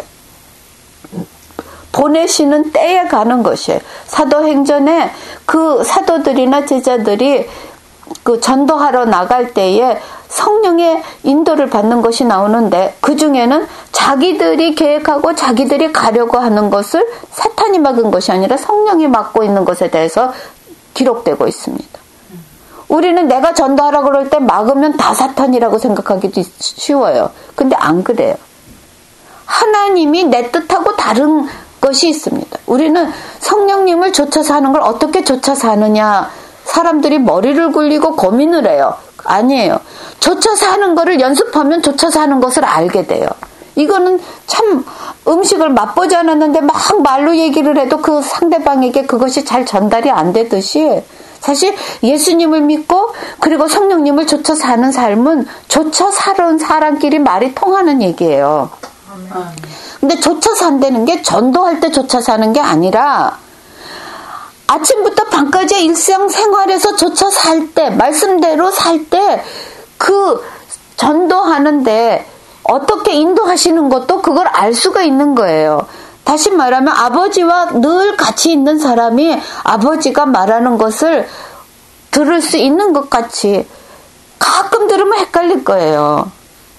보내시는 때에 가는 것이에요. 사도행전에 그 사도들이나 제자들이 그 전도하러 나갈 때에 성령의 인도를 받는 것이 나오는데, 그 중에는 자기들이 계획하고 자기들이 가려고 하는 것을 사탄이 막은 것이 아니라 성령이 막고 있는 것에 대해서 기록되고 있습니다. 우리는 내가 전도하라 그럴 때 막으면 다 사탄이라고 생각하기도 쉬워요. 근데 안 그래요. 하나님이 내 뜻하고 다른 것이 있습니다. 우리는 성령님을 쫓아서 하는 걸 어떻게 쫓아서 하느냐, 사람들이 머리를 굴리고 고민을 해요. 아니에요. 쫓아서 하는 거를 연습하면 쫓아서 하는 것을 알게 돼요. 이거는 참 음식을 맛보지 않았는데 막 말로 얘기를 해도 그 상대방에게 그것이 잘 전달이 안 되듯이, 사실 예수님을 믿고 그리고 성령님을 쫓아 사는 삶은 쫓아 사는 사람끼리 말이 통하는 얘기예요. 근데 쫓아 산다는 게 전도할 때 쫓아 사는 게 아니라 아침부터 밤까지 일상생활에서 쫓아 살 때, 말씀대로 살 때 그 전도하는데 어떻게 인도하시는 것도 그걸 알 수가 있는 거예요. 다시 말하면 아버지와 늘 같이 있는 사람이 아버지가 말하는 것을 들을 수 있는 것 같이 가끔 들으면 헷갈릴 거예요.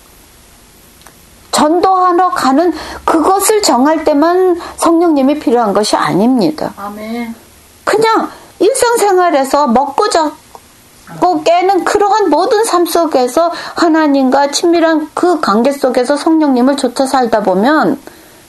전도하러 가는 그것을 정할 때만 성령님이 필요한 것이 아닙니다. 아멘. 그냥 일상생활에서 먹고 자고 깨는 그러한 모든 삶 속에서 하나님과 친밀한 그 관계 속에서 성령님을 쫓아 살다 보면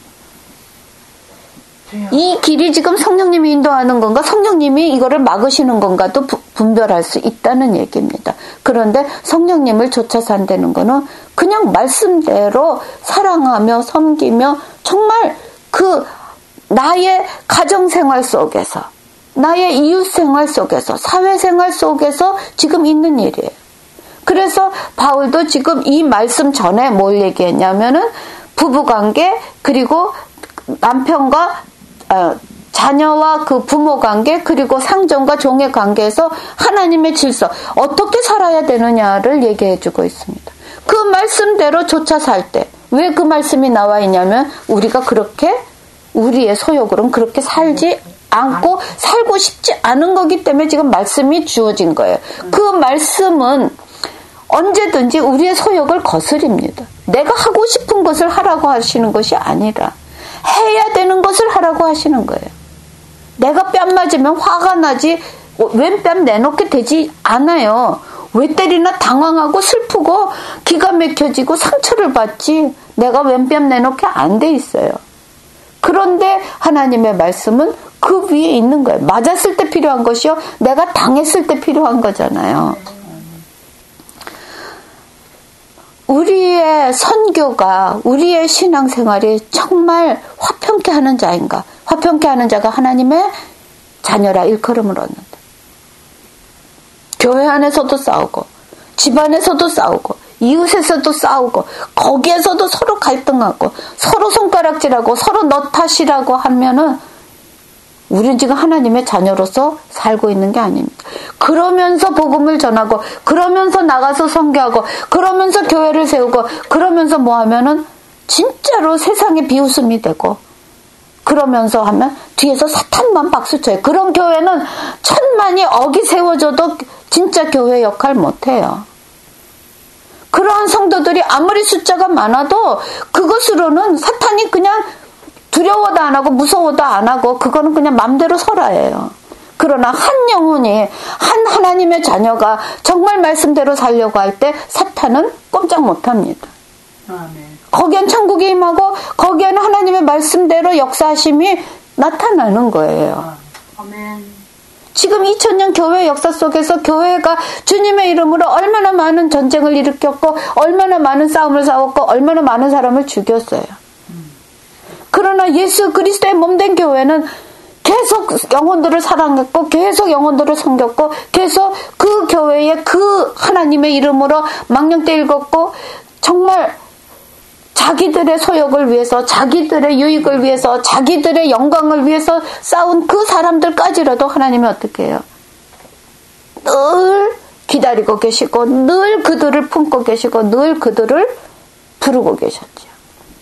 이 길이 지금 성령님이 인도하는 건가, 성령님이 이거를 막으시는 건가도 분별할 수 있다는 얘기입니다. 그런데 성령님을 쫓아 산다는 거는 그냥 말씀대로 사랑하며 섬기며 정말 그 나의 가정생활 속에서, 나의 이웃생활 속에서, 사회생활 속에서 지금 있는 일이에요. 그래서 바울도 지금 이 말씀 전에 뭘 얘기했냐면은 부부관계, 그리고 남편과 자녀와 그 부모 관계 그리고 상전과 종의 관계에서 하나님의 질서 어떻게 살아야 되느냐를 얘기해 주고 있습니다. 그 말씀대로 조차 살 때 왜 그 말씀이 나와 있냐면 우리가 그렇게 우리의 소욕으로는 그렇게 살지 않고 살고 싶지 않은 거기 때문에 지금 말씀이 주어진 거예요. 그 말씀은 언제든지 우리의 소욕을 거스립니다. 내가 하고 싶은 것을 하라고 하시는 것이 아니라 해야 되는 것을 하라고 하시는 거예요. 내가 뺨 맞으면 화가 나지 웬 뺨 내놓게 되지 않아요. 왜 때리나 당황하고 슬프고 기가 막혀지고 상처를 받지 내가 웬 뺨 내놓게 안 돼 있어요. 그런데 하나님의 말씀은 그 위에 있는 거예요. 맞았을 때 필요한 것이요. 내가 당했을 때 필요한 거잖아요. 우리의 선교가 우리의 신앙생활이 정말 화평케 하는 자인가? 화평케 하는 자가 하나님의 자녀라 일컬음을 얻는다. 교회 안에서도 싸우고 집안에서도 싸우고 이웃에서도 싸우고 거기에서도 서로 갈등하고 서로 손가락질하고 서로 너 탓이라고 하면은 우리는 지금 하나님의 자녀로서 살고 있는 게 아닙니다. 그러면서 복음을 전하고 그러면서 나가서 선교하고 그러면서 교회를 세우고 그러면서 뭐 하면은 진짜로 세상에 비웃음이 되고 그러면서 하면 뒤에서 사탄만 박수쳐요. 그런 교회는 천만이 억이 세워져도 진짜 교회 역할 못해요. 그러한 성도들이 아무리 숫자가 많아도 그것으로는 사탄이 그냥 두려워도 안 하고 무서워도 안 하고 그거는 그냥 맘대로 설아예요. 그러나 한 영혼이 한 하나님의 자녀가 정말 말씀대로 살려고 할 때 사탄은 꼼짝 못합니다. 아멘. 거기엔 천국이 임하고 거기에는 하나님의 말씀대로 역사하심이 나타나는 거예요. 아멘. 지금 2000년 교회 역사 속에서 교회가 주님의 이름으로 얼마나 많은 전쟁을 일으켰고 얼마나 많은 싸움을 싸웠고 얼마나 많은 사람을 죽였어요. 그러나 예수 그리스도의 몸된 교회는 계속 영혼들을 사랑했고 계속 영혼들을 섬겼고 계속 그 교회에 그 하나님의 이름으로 망령때 읽었고 정말 자기들의 소욕을 위해서 자기들의 유익을 위해서 자기들의 영광을 위해서 싸운 그 사람들까지라도 하나님이 어떻게 해요? 늘 기다리고 계시고 늘 그들을 품고 계시고 늘 그들을 부르고 계셨죠.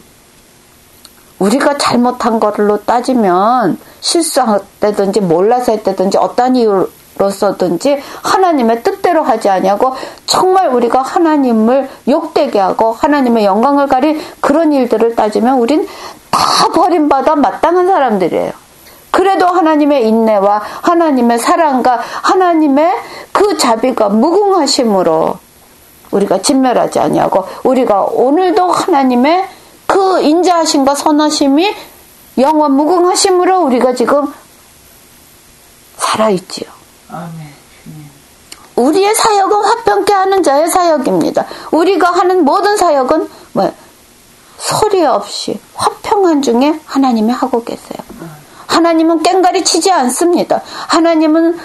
우리가 잘못한 걸로 따지면 실수했다든지 몰라서 했다든지 어떤 이유로서든지 하나님의 뜻대로 하지 아니하고 정말 우리가 하나님을 욕되게 하고 하나님의 영광을 가린 그런 일들을 따지면 우린 다 버림받아 마땅한 사람들이에요. 그래도 하나님의 인내와 하나님의 사랑과 하나님의 그 자비가 무궁하심으로 우리가 진멸하지 아니하고 우리가 오늘도 하나님의 그 인자하심과 선하심이 영원 무궁하심으로 우리가 지금 살아있지요. 아멘. 우리의 사역은 화평케 하는 자의 사역입니다. 우리가 하는 모든 사역은 뭐예요? 소리 없이 화평한 중에 하나님이 하고 계세요. 하나님은 깽가리 치지 않습니다. 하나님은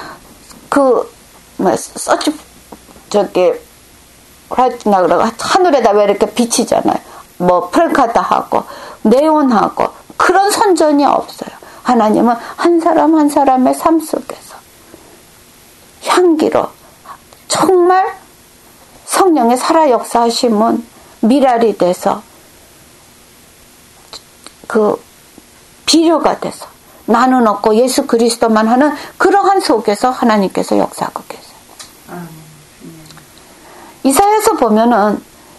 하늘에다 왜 이렇게 비치잖아요. 뭐 프랭카다 하고 네온하고 그런 선전이 없어요. 하나님은 한 사람 한 사람의 삶 속에서 향기로 정말 성령의 살아 역사하심은 미랄이 돼서 그 비료가 돼서 나는 없고 예수 그리스도만 하는 그러한 속에서 하나님께서 역사하고 계세요. 이사야서 보면은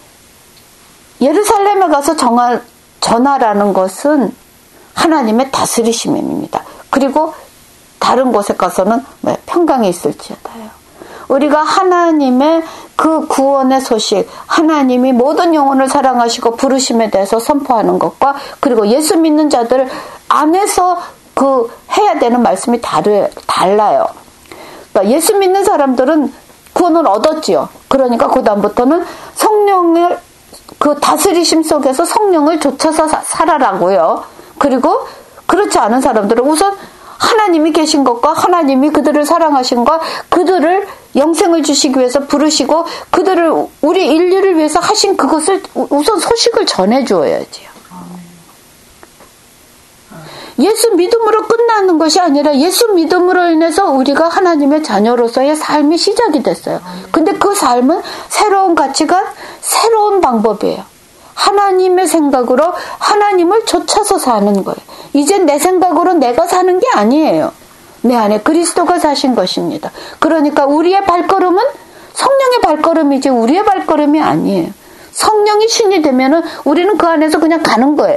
예루살렘에 가서 전하라는 것은 하나님의 다스리심입니다. 그리고 다른 곳에 가서는 평강이 있을지어다요. 우리가 하나님의 그 구원의 소식, 하나님이 모든 영혼을 사랑하시고 부르심에 대해서 선포하는 것과 그리고 예수 믿는 자들 안에서 그 해야 되는 말씀이 달라요. 그러니까 예수 믿는 사람들은 구원을 얻었지요. 그러니까 그 다음부터는 성령을 그 다스리심 속에서 성령을 좇아서 살아라고요. 그리고 그렇지 않은 사람들은 우선 하나님이 계신 것과 하나님이 그들을 사랑하신 것, 그들을 영생을 주시기 위해서 부르시고 그들을 우리 인류를 위해서 하신 그것을 우선 소식을 전해주어야지요. 예수 믿음으로 끝나는 것이 아니라 예수 믿음으로 인해서 우리가 하나님의 자녀로서의 삶이 시작이 됐어요. 근데 그 삶은 새로운 가치관, 새로운 방법이에요. 하나님의 생각으로 하나님을 좇아서 사는 거예요. 이제 내 생각으로 내가 사는 게 아니에요. 내 안에 그리스도가 사신 것입니다. 그러니까 우리의 발걸음은 성령의 발걸음이지 우리의 발걸음이 아니에요. 성령이 신이 되면은 우리는 그 안에서 그냥 가는 거예요.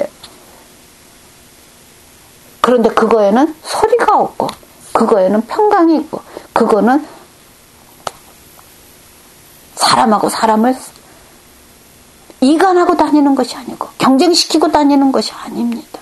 그런데 그거에는 소리가 없고, 그거에는 평강이 있고, 그거는 사람하고 사람을 이간하고 다니는 것이 아니고, 경쟁시키고 다니는 것이 아닙니다.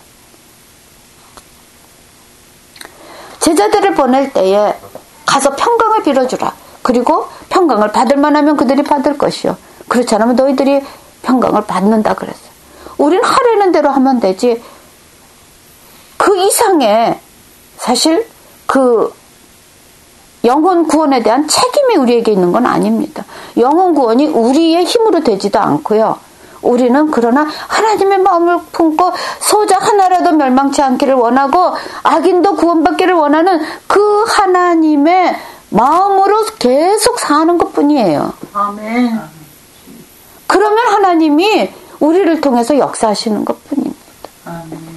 제자들을 보낼 때에 가서 평강을 빌어주라. 그리고 평강을 받을 만하면 그들이 받을 것이요. 그렇지 않으면 너희들이 평강을 받는다 그랬어요. 우린 하려는 대로 하면 되지. 그 이상의 사실 그 영혼 구원에 대한 책임이 우리에게 있는 건 아닙니다. 영혼 구원이 우리의 힘으로 되지도 않고요. 우리는 그러나 하나님의 마음을 품고 소작 하나라도 멸망치 않기를 원하고 악인도 구원받기를 원하는 그 하나님의 마음으로 계속 사는 것뿐이에요. 아멘. 그러면 하나님이 우리를 통해서 역사하시는 것뿐입니다. 아멘.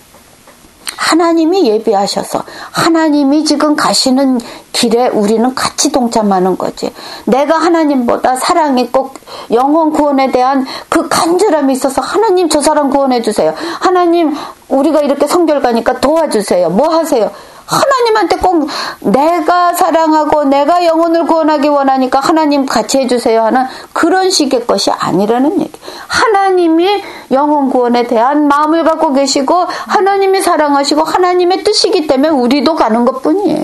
하나님이 예비하셔서 하나님이 지금 가시는 길에 우리는 같이 동참하는 거지. 내가 하나님보다 사랑이 꼭 영혼 구원에 대한 그 간절함이 있어서 하나님 저 사람 구원해 주세요. 하나님 우리가 이렇게 성결 가니까 도와주세요. 뭐 하세요? 하나님한테 꼭 내가 사랑하고 내가 영혼을 구원하기 원하니까 하나님 같이 해주세요 하는 그런 식의 것이 아니라는 얘기. 하나님이 영혼 구원에 대한 마음을 갖고 계시고 하나님이 사랑하시고 하나님의 뜻이기 때문에 우리도 가는 것뿐이에요.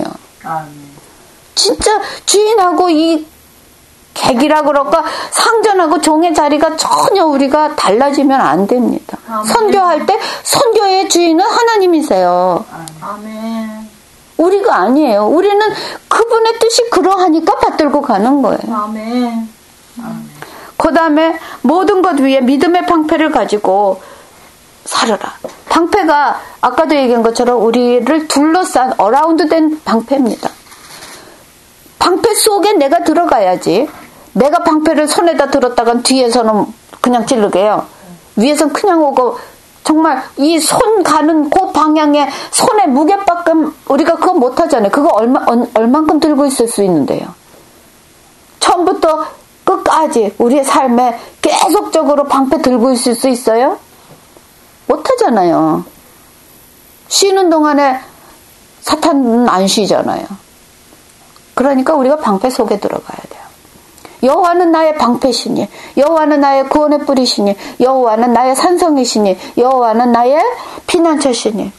진짜 주인하고 이 객이라 그럴까 상전하고 종의 자리가 전혀 우리가 달라지면 안 됩니다. 선교할 때 선교의 주인은 하나님이세요. 아멘. 우리가 아니에요. 우리는 그분의 뜻이 그러하니까 받들고 가는 거예요. 아멘. 그 다음에 모든 것 위에 믿음의 방패를 가지고 살아라. 방패가 아까도 얘기한 것처럼 우리를 둘러싼 어라운드된 방패입니다. 방패 속에 내가 들어가야지. 내가 방패를 손에다 들었다간 뒤에서는 그냥 찌르게요. 위에서는 그냥 오고 정말 이 손 가는 그 방향에 손의 무게만큼 우리가 그거 못하잖아요. 그거 얼만큼 들고 있을 수 있는데요. 처음부터 끝까지 우리의 삶에 계속적으로 방패 들고 있을 수 있어요? 못하잖아요. 쉬는 동안에 사탄은 안 쉬잖아요. 그러니까 우리가 방패 속에 들어가야 돼요. 여호와는 나의 방패시니 여호와는 나의 구원의 뿌리시니 여호와는 나의 산성이시니 여호와는 나의 피난처시니.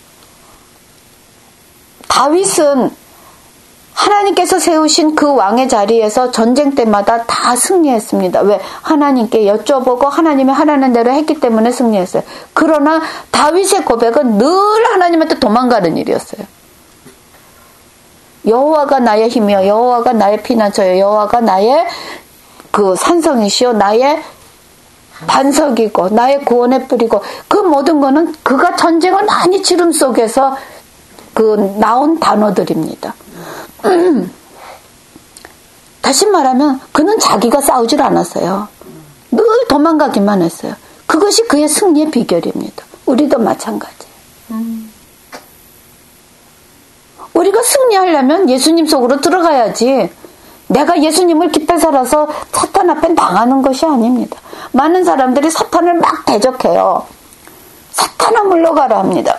다윗은 하나님께서 세우신 그 왕의 자리에서 전쟁 때마다 다 승리했습니다. 왜? 하나님께 여쭤보고 하나님이 하라는 대로 했기 때문에 승리했어요. 그러나 다윗의 고백은 늘 하나님한테 도망가는 일이었어요. 여호와가 나의 힘이요 여호와가 나의 피난처요 여호와가 나의 그 산성이시요 나의 반석이고 나의 구원의 뿌리고 그 모든 거는 그가 전쟁을 많이 치름 속에서 그 나온 단어들입니다. 다시 말하면 그는 자기가 싸우질 않았어요. 늘 도망가기만 했어요. 그것이 그의 승리의 비결입니다. 우리도 마찬가지. 우리가 승리하려면 예수님 속으로 들어가야지. 내가 예수님을 깊이 살아서 사탄 앞에 나가는 것이 아닙니다. 많은 사람들이 사탄을 막 대적해요. 사탄아 물러가라 합니다.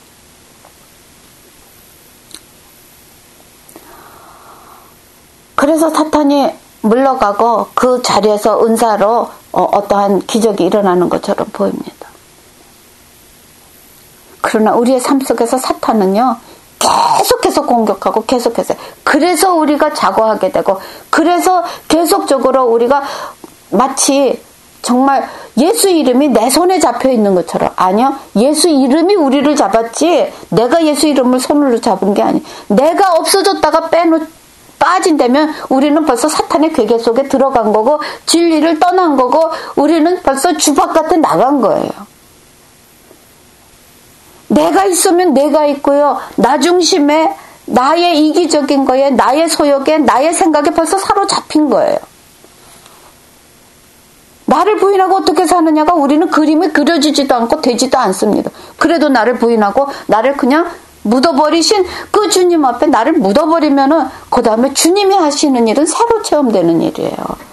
그래서 사탄이 물러가고 그 자리에서 은사로 어떠한 기적이 일어나는 것처럼 보입니다. 그러나 우리의 삶 속에서 사탄은요. 계속해서 공격하고 계속해서 그래서 우리가 자고하게 되고 그래서 계속적으로 우리가 마치 정말 예수 이름이 내 손에 잡혀 있는 것처럼 아니요. 예수 이름이 우리를 잡았지 내가 예수 이름을 손으로 잡은 게 아니에요. 내가 없어졌다가 빠진다면 우리는 벌써 사탄의 괴계 속에 들어간 거고 진리를 떠난 거고 우리는 벌써 주 바깥에 나간 거예요. 내가 있으면 내가 있고요. 나 중심에 나의 이기적인 거에 나의 소욕에 나의 생각에 벌써 사로잡힌 거예요. 나를 부인하고 어떻게 사느냐가 우리는 그림이 그려지지도 않고 되지도 않습니다. 그래도 나를 부인하고 나를 그냥 묻어버리신 그 주님 앞에 나를 묻어버리면은 그 다음에 주님이 하시는 일은 새로 체험되는 일이에요.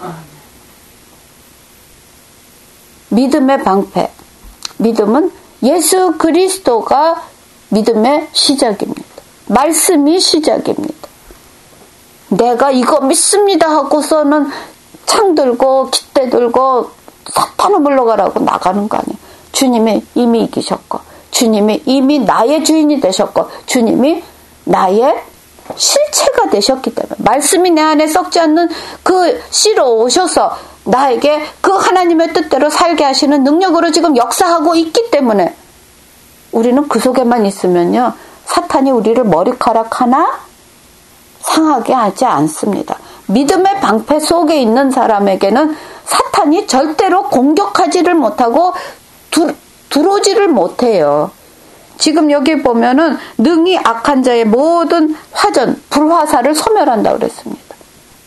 믿음의 방패. 믿음은 예수 그리스도가 믿음의 시작입니다. 말씀이 시작입니다. 내가 이거 믿습니다 하고서는 창 들고 깃대 들고 사탄을 물러가라고 나가는 거 아니에요. 주님이 이미 이기셨고 주님이 이미 나의 주인이 되셨고 주님이 나의 실체가 되셨기 때문에 말씀이 내 안에 썩지 않는 그 씨로 오셔서 나에게 그 하나님의 뜻대로 살게 하시는 능력으로 지금 역사하고 있기 때문에 우리는 그 속에만 있으면요 사탄이 우리를 머리카락 하나 상하게 하지 않습니다. 믿음의 방패 속에 있는 사람에게는 사탄이 절대로 공격하지를 못하고 들어오지를 못해요. 지금 여기 보면은 능히 악한 자의 모든 화전, 불화살을 소멸한다고 그랬습니다.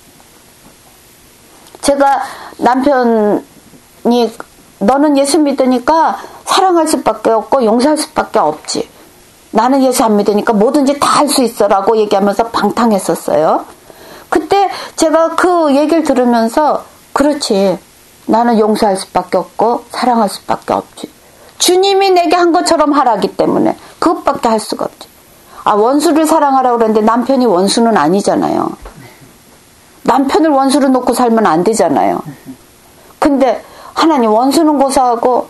제가 남편이 너는 예수 믿으니까 사랑할 수밖에 없고 용서할 수밖에 없지. 나는 예수 안 믿으니까 뭐든지 다 할 수 있어라고 얘기하면서 방탕했었어요. 그때 제가 그 얘기를 들으면서 그렇지. 나는 용서할 수밖에 없고 사랑할 수밖에 없지. 주님이 내게 한 것처럼 하라기 때문에 그것밖에 할 수가 없지. 원수를 사랑하라고 그러는데 남편이 원수는 아니잖아요. 남편을 원수로 놓고 살면 안 되잖아요. 근데 하나님 원수는 고사하고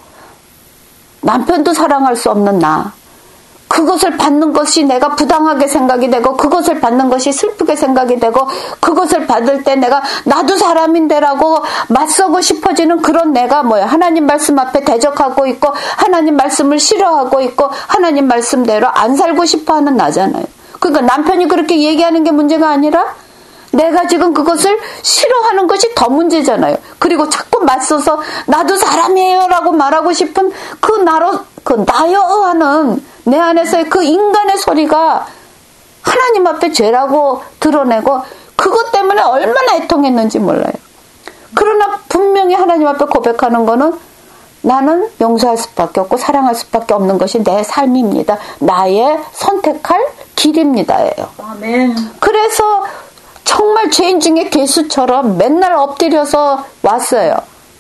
남편도 사랑할 수 없는 나. 그것을 받는 것이 내가 부당하게 생각이 되고 그것을 받는 것이 슬프게 생각이 되고 그것을 받을 때 내가 나도 사람인데라고 맞서고 싶어지는 그런 내가 뭐야. 하나님 말씀 앞에 대적하고 있고 하나님 말씀을 싫어하고 있고 하나님 말씀대로 안 살고 싶어하는 나잖아요. 그러니까 남편이 그렇게 얘기하는 게 문제가 아니라 내가 지금 그것을 싫어하는 것이 더 문제잖아요. 그리고 자꾸 맞서서 나도 사람이에요 라고 말하고 싶은 그 나여 하는 내 안에서의 그 인간의 소리가 하나님 앞에 죄라고 드러내고 그것 때문에 얼마나 애통했는지 몰라요. 그러나 분명히 하나님 앞에 고백하는 거는 나는 용서할 수밖에 없고 사랑할 수밖에 없는 것이 내 삶입니다. 나의 선택할 길입니다예요. 아멘. 그래서 정말 죄인 중에 괴수처럼 맨날 엎드려서 왔어요.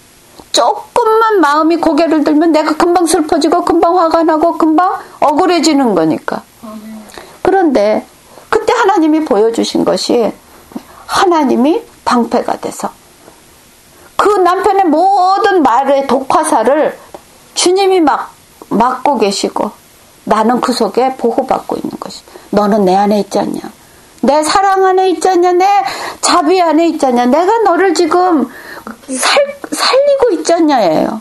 조금만 마음이 고개를 들면 내가 금방 슬퍼지고 금방 화가 나고 금방 억울해지는 거니까. 그런데 그때 하나님이 보여주신 것이 하나님이 방패가 돼서 그 남편의 모든 말의 독화살을 주님이 막고 계시고 나는 그 속에 보호받고 있는 것이. 너는 내 안에 있지 않냐. 내 사랑 안에 있지 않냐. 내 자비 안에 있지 않냐. 내가 너를 지금 살리고 있지 않냐예요.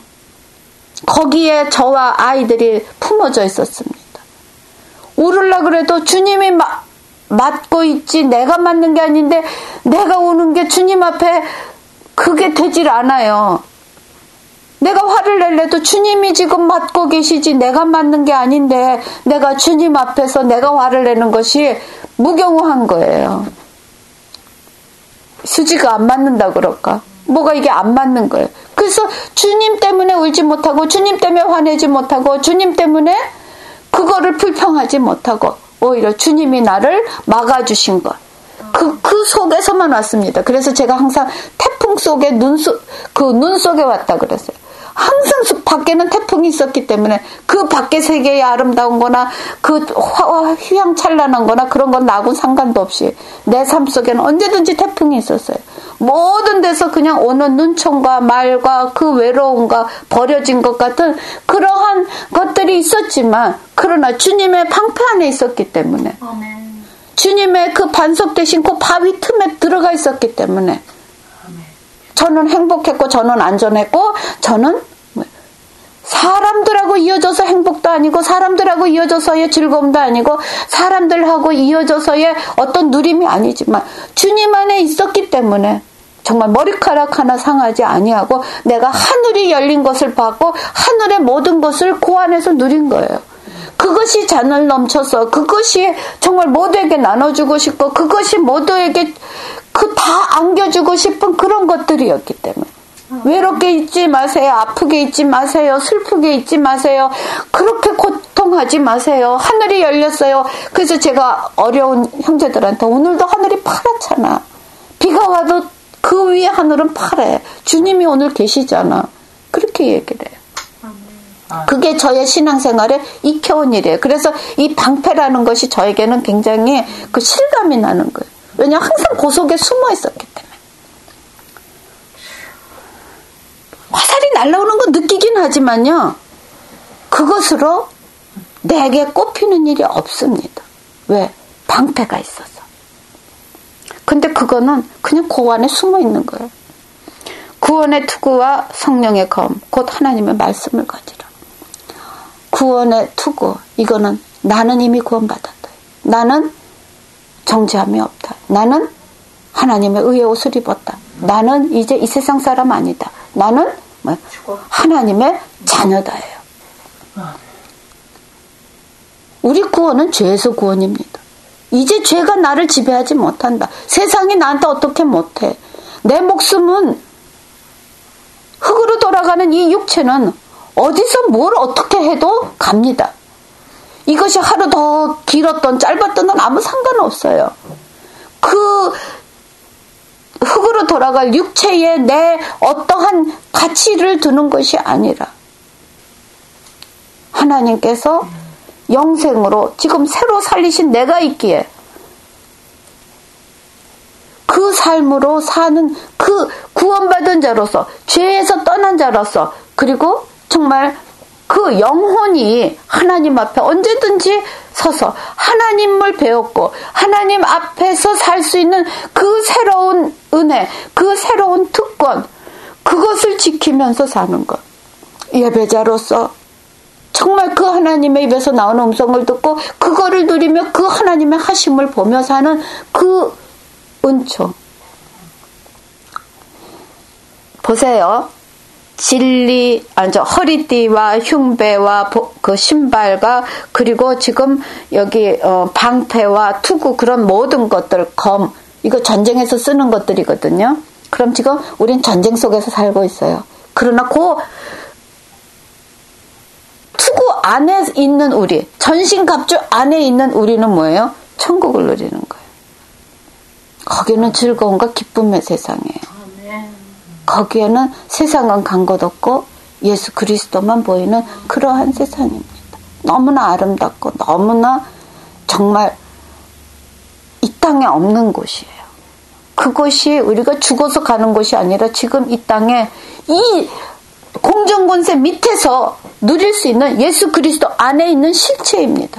거기에 저와 아이들이 품어져 있었습니다. 울으려고 그래도 주님이 맞고 있지 내가 맞는 게 아닌데 내가 우는 게 주님 앞에 그게 되질 않아요. 내가 화를 내려도 주님이 지금 맞고 계시지 내가 맞는 게 아닌데 내가 주님 앞에서 내가 화를 내는 것이 무경우한 거예요. 수지가 안 맞는다 그럴까? 뭐가 이게 안 맞는 거예요. 그래서 주님 때문에 울지 못하고 주님 때문에 화내지 못하고 주님 때문에 그거를 불평하지 못하고 오히려 주님이 나를 막아주신 것. 그 속에서만 왔습니다. 그래서 제가 항상 태풍 속에 눈 속에 왔다 그랬어요. 항상 밖에는 태풍이 있었기 때문에 그 밖의 세계의 아름다운 거나 그 휘황찬란한 거나 그런 건 나하고 상관도 없이 내 삶 속에는 언제든지 태풍이 있었어요. 모든 데서 그냥 오는 눈총과 말과 그 외로움과 버려진 것 같은 그러한 것들이 있었지만 그러나 주님의 방패 안에 있었기 때문에 주님의 그 반석 대신 그 바위 틈에 들어가 있었기 때문에 저는 행복했고 저는 안전했고 저는 사람들하고 이어져서 행복도 아니고 사람들하고 이어져서의 즐거움도 아니고 사람들하고 이어져서의 어떤 누림이 아니지만 주님 안에 있었기 때문에 정말 머리카락 하나 상하지 아니하고 내가 하늘이 열린 것을 받고 하늘의 모든 것을 그 안에서 누린 거예요. 그 그것이 잔을 넘쳐서 그것이 정말 모두에게 나눠주고 싶고 그것이 모두에게 그 다 안겨주고 싶은 그런 것들이었기 때문에 외롭게 있지 마세요. 아프게 있지 마세요. 슬프게 있지 마세요. 그렇게 고통하지 마세요. 하늘이 열렸어요. 그래서 제가 어려운 형제들한테 오늘도 하늘이 파랗잖아. 비가 와도 그 위에 하늘은 파래. 주님이 오늘 계시잖아. 그렇게 얘기를 해요. 그게 저의 신앙생활에 익혀온 일이에요. 그래서 이 방패라는 것이 저에게는 굉장히 그 실감이 나는 거예요. 왜냐하면 항상 그 속에 숨어 있었기 때문에. 화살이 날아오는 거 느끼긴 하지만요. 그것으로 내게 꼽히는 일이 없습니다. 왜? 방패가 있어서. 근데 그거는 그냥 그 안에 숨어 있는 거예요. 구원의 투구와 성령의 검, 곧 하나님의 말씀을 가지라. 구원의 투구, 이거는 나는 이미 구원받았다. 나는 정죄함이 없다. 나는 하나님의 의의 옷을 입었다. 나는 이제 이 세상 사람 아니다. 나는 하나님의 자녀다예요. 우리 구원은 죄에서 구원입니다. 이제 죄가 나를 지배하지 못한다. 세상이 나한테 어떻게 못해. 내 목숨은 흙으로 돌아가는 이 육체는 어디서 뭘 어떻게 해도 갑니다. 이것이 하루 더 길었던 짧았던 건 아무 상관없어요. 그 흙으로 돌아갈 육체에 내 어떠한 가치를 두는 것이 아니라 하나님께서 영생으로 지금 새로 살리신 내가 있기에 그 삶으로 사는 그 구원받은 자로서 죄에서 떠난 자로서 그리고 정말 그 영혼이 하나님 앞에 언제든지 서서 하나님을 배웠고 하나님 앞에서 살 수 있는 그 새로운 은혜, 그 새로운 특권, 그것을 지키면서 사는 것. 예배자로서 정말 그 하나님의 입에서 나오는 음성을 듣고 그거를 누리며 그 하나님의 하심을 보며 사는 그 은총. 보세요. 진리, 허리띠와 흉배와 그 신발과 그리고 지금 여기 방패와 투구 그런 모든 것들, 검, 이거 전쟁에서 쓰는 것들이거든요. 그럼 지금 우린 전쟁 속에서 살고 있어요. 그러나 그 투구 안에 있는 우리, 전신갑주 안에 있는 우리는 뭐예요? 천국을 누리는 거예요. 거기는 즐거움과 기쁨의 세상이에요. 거기에는 세상은 간 것 없고 예수 그리스도만 보이는 그러한 세상입니다. 너무나 아름답고 너무나 정말 이 땅에 없는 곳이에요. 그곳이 우리가 죽어서 가는 곳이 아니라 지금 이 땅에 이 공정권세 밑에서 누릴 수 있는 예수 그리스도 안에 있는 실체입니다.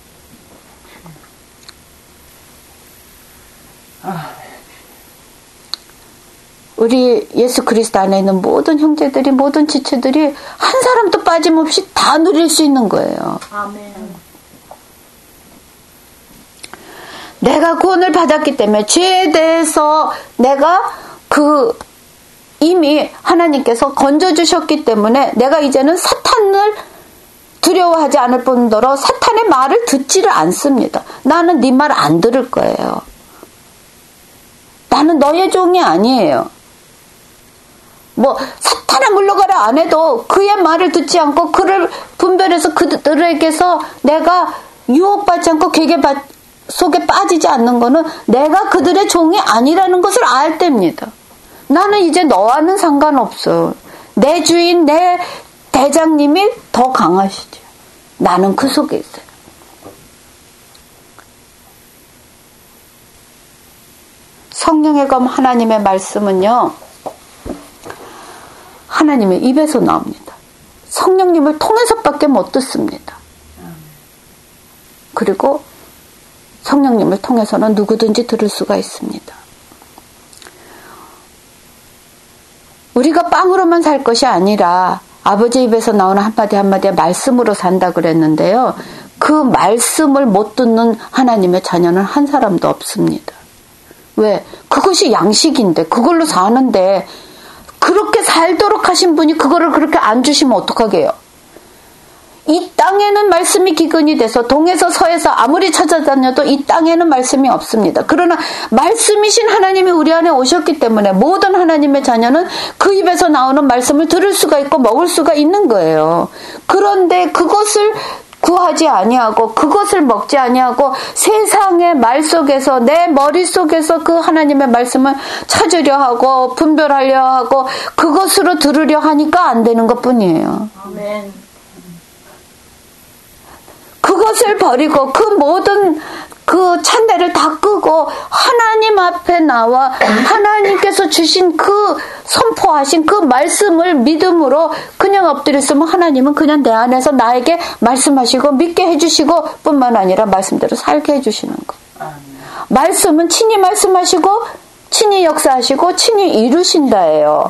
우리 예수 그리스도 안에 있는 모든 형제들이 모든 지체들이 한 사람도 빠짐없이 다 누릴 수 있는 거예요. 아멘. 내가 구원을 받았기 때문에 죄에 대해서 내가 이미 하나님께서 건져주셨기 때문에 내가 이제는 사탄을 두려워하지 않을 뿐더러 사탄의 말을 듣지를 않습니다. 나는 네 말 안 들을 거예요. 나는 너의 종이 아니에요. 사탄아 물러가라 안 해도 그의 말을 듣지 않고 그를 분별해서 그들에게서 내가 유혹받지 않고 계계 속에 빠지지 않는 거는 내가 그들의 종이 아니라는 것을 알 때입니다. 나는 이제 너와는 상관없어. 내 주인, 내 대장님이 더 강하시죠. 나는 그 속에 있어요. 성령의 검 하나님의 말씀은요. 하나님의 입에서 나옵니다. 성령님을 통해서밖에 못 듣습니다. 그리고 성령님을 통해서는 누구든지 들을 수가 있습니다. 우리가 빵으로만 살 것이 아니라 아버지 입에서 나오는 한마디 한마디의 말씀으로 산다 그랬는데요. 그 말씀을 못 듣는 하나님의 자녀는 한 사람도 없습니다. 왜? 그것이 양식인데 그걸로 사는데 그렇게 살도록 하신 분이 그거를 그렇게 안 주시면 어떡하게요? 이 땅에는 말씀이 기근이 돼서 동에서 서에서 아무리 찾아다녀도 이 땅에는 말씀이 없습니다. 그러나 말씀이신 하나님이 우리 안에 오셨기 때문에 모든 하나님의 자녀는 그 입에서 나오는 말씀을 들을 수가 있고 먹을 수가 있는 거예요. 그런데 그것을 구하지 아니하고 그것을 먹지 아니하고 세상의 말 속에서 내 머릿속에서 그 하나님의 말씀을 찾으려 하고 분별하려 하고 그것으로 들으려 하니까 안 되는 것뿐이에요. 아멘. 그것을 버리고 그 모든 그 찬대를 다 끄고 하나님 앞에 나와 하나님께서 주신 그 선포하신 그 말씀을 믿음으로 그냥 엎드렸으면 하나님은 그냥 내 안에서 나에게 말씀하시고 믿게 해주시고 뿐만 아니라 말씀대로 살게 해주시는 거. 말씀은 친히 말씀하시고 친히 역사하시고 친히 이루신다예요.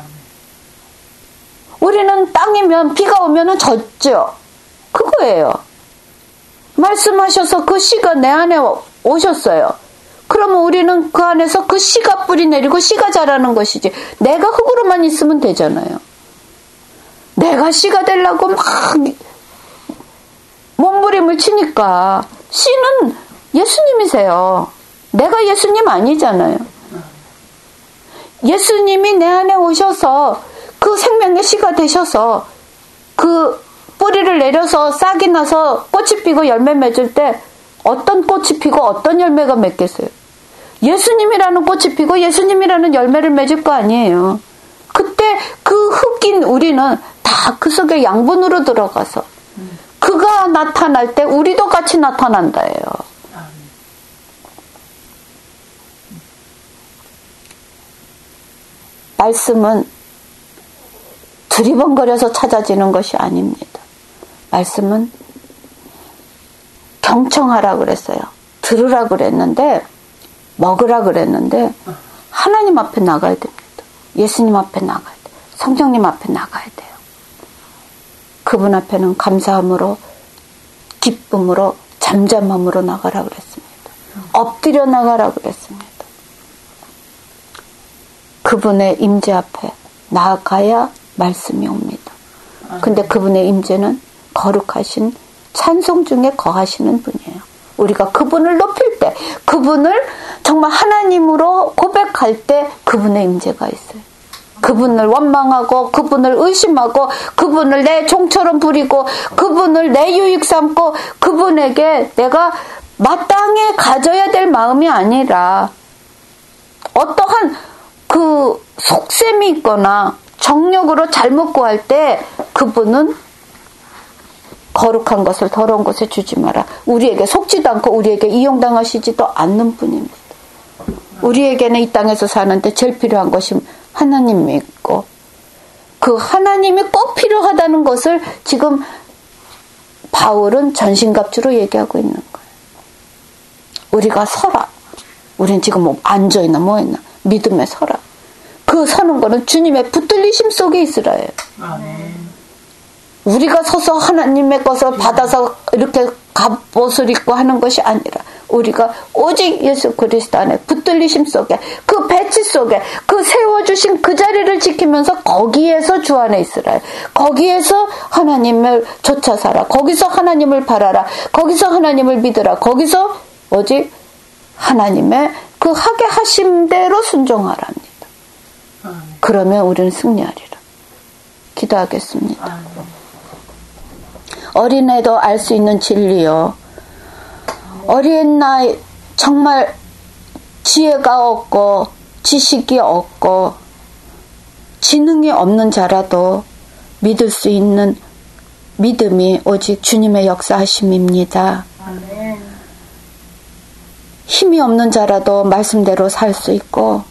우리는 땅이면 비가 오면 젖죠. 그거예요. 말씀하셔서 그 씨가 내 안에 오셨어요. 그러면 우리는 그 안에서 그 씨가 뿌리 내리고 씨가 자라는 것이지. 내가 흙으로만 있으면 되잖아요. 내가 씨가 되려고 막 몸부림을 치니까 씨는 예수님이세요. 내가 예수님 아니잖아요. 예수님이 내 안에 오셔서 그 생명의 씨가 되셔서 그 뿌리를 내려서 싹이 나서 꽃이 피고 열매 맺을 때 어떤 꽃이 피고 어떤 열매가 맺겠어요? 예수님이라는 꽃이 피고 예수님이라는 열매를 맺을 거 아니에요. 그때 그 흙인 우리는 다 그 속에 양분으로 들어가서 그가 나타날 때 우리도 같이 나타난다예요. 말씀은 두리번거려서 찾아지는 것이 아닙니다. 말씀은 경청하라 그랬어요. 들으라 그랬는데 먹으라 그랬는데 하나님 앞에 나가야 됩니다. 예수님 앞에 나가야 돼요. 성령님 앞에 나가야 돼요. 그분 앞에는 감사함으로 기쁨으로 잠잠함으로 나가라 그랬습니다. 엎드려 나가라 그랬습니다. 그분의 임재 앞에 나아가야 말씀이 옵니다. 근데 그분의 임재는 거룩하신 찬송 중에 거하시는 분이에요. 우리가 그분을 높일 때, 그분을 정말 하나님으로 고백할 때 그분의 임재가 있어요. 그분을 원망하고 그분을 의심하고 그분을 내 종처럼 부리고 그분을 내 유익 삼고 그분에게 내가 마땅히 가져야 될 마음이 아니라 어떠한 그 속셈이 있거나 정욕으로 잘못 구할 때 그분은 거룩한 것을 더러운 것에 주지 마라. 우리에게 속지도 않고 우리에게 이용당하시지도 않는 분입니다. 우리에게는 이 땅에서 사는데 제일 필요한 것이 하나님이 있고 그 하나님이 꼭 필요하다는 것을 지금 바울은 전신갑주로 얘기하고 있는 거예요. 우리가 서라. 우린 지금 뭐 앉아있나 뭐했나 믿음에 서라. 그 서는 거는 주님의 붙들리심 속에 있으라예요. 우리가 서서 하나님의 것을 받아서 이렇게 갑옷을 입고 하는 것이 아니라 우리가 오직 예수 그리스도 안에 붙들리심 속에 그 배치 속에 그 세워주신 그 자리를 지키면서 거기에서 주 안에 있으라. 거기에서 하나님을 쫓아 살아. 거기서 하나님을 바라라. 거기서 하나님을 믿으라. 거기서 오직 하나님의 그 하게 하신 대로 순종하랍니다. 그러면 우리는 승리하리라. 기도하겠습니다. 어린애도 알 수 있는 진리요. 어린 나이 정말 지혜가 없고 지식이 없고 지능이 없는 자라도 믿을 수 있는 믿음이 오직 주님의 역사하심입니다. 힘이 없는 자라도 말씀대로 살 수 있고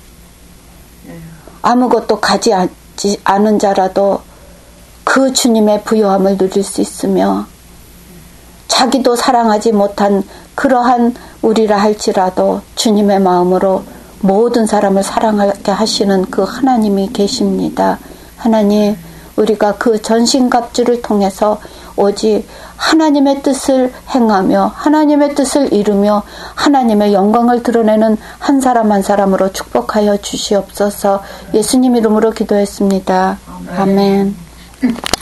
아무것도 가지 않은 자라도 그 주님의 부요함을 누릴 수 있으며 자기도 사랑하지 못한 그러한 우리라 할지라도 주님의 마음으로 모든 사람을 사랑하게 하시는 그 하나님이 계십니다. 하나님, 우리가 그 전신갑주를 통해서 오직 하나님의 뜻을 행하며 하나님의 뜻을 이루며 하나님의 영광을 드러내는 한 사람 한 사람으로 축복하여 주시옵소서. 예수님 이름으로 기도했습니다. 아멘.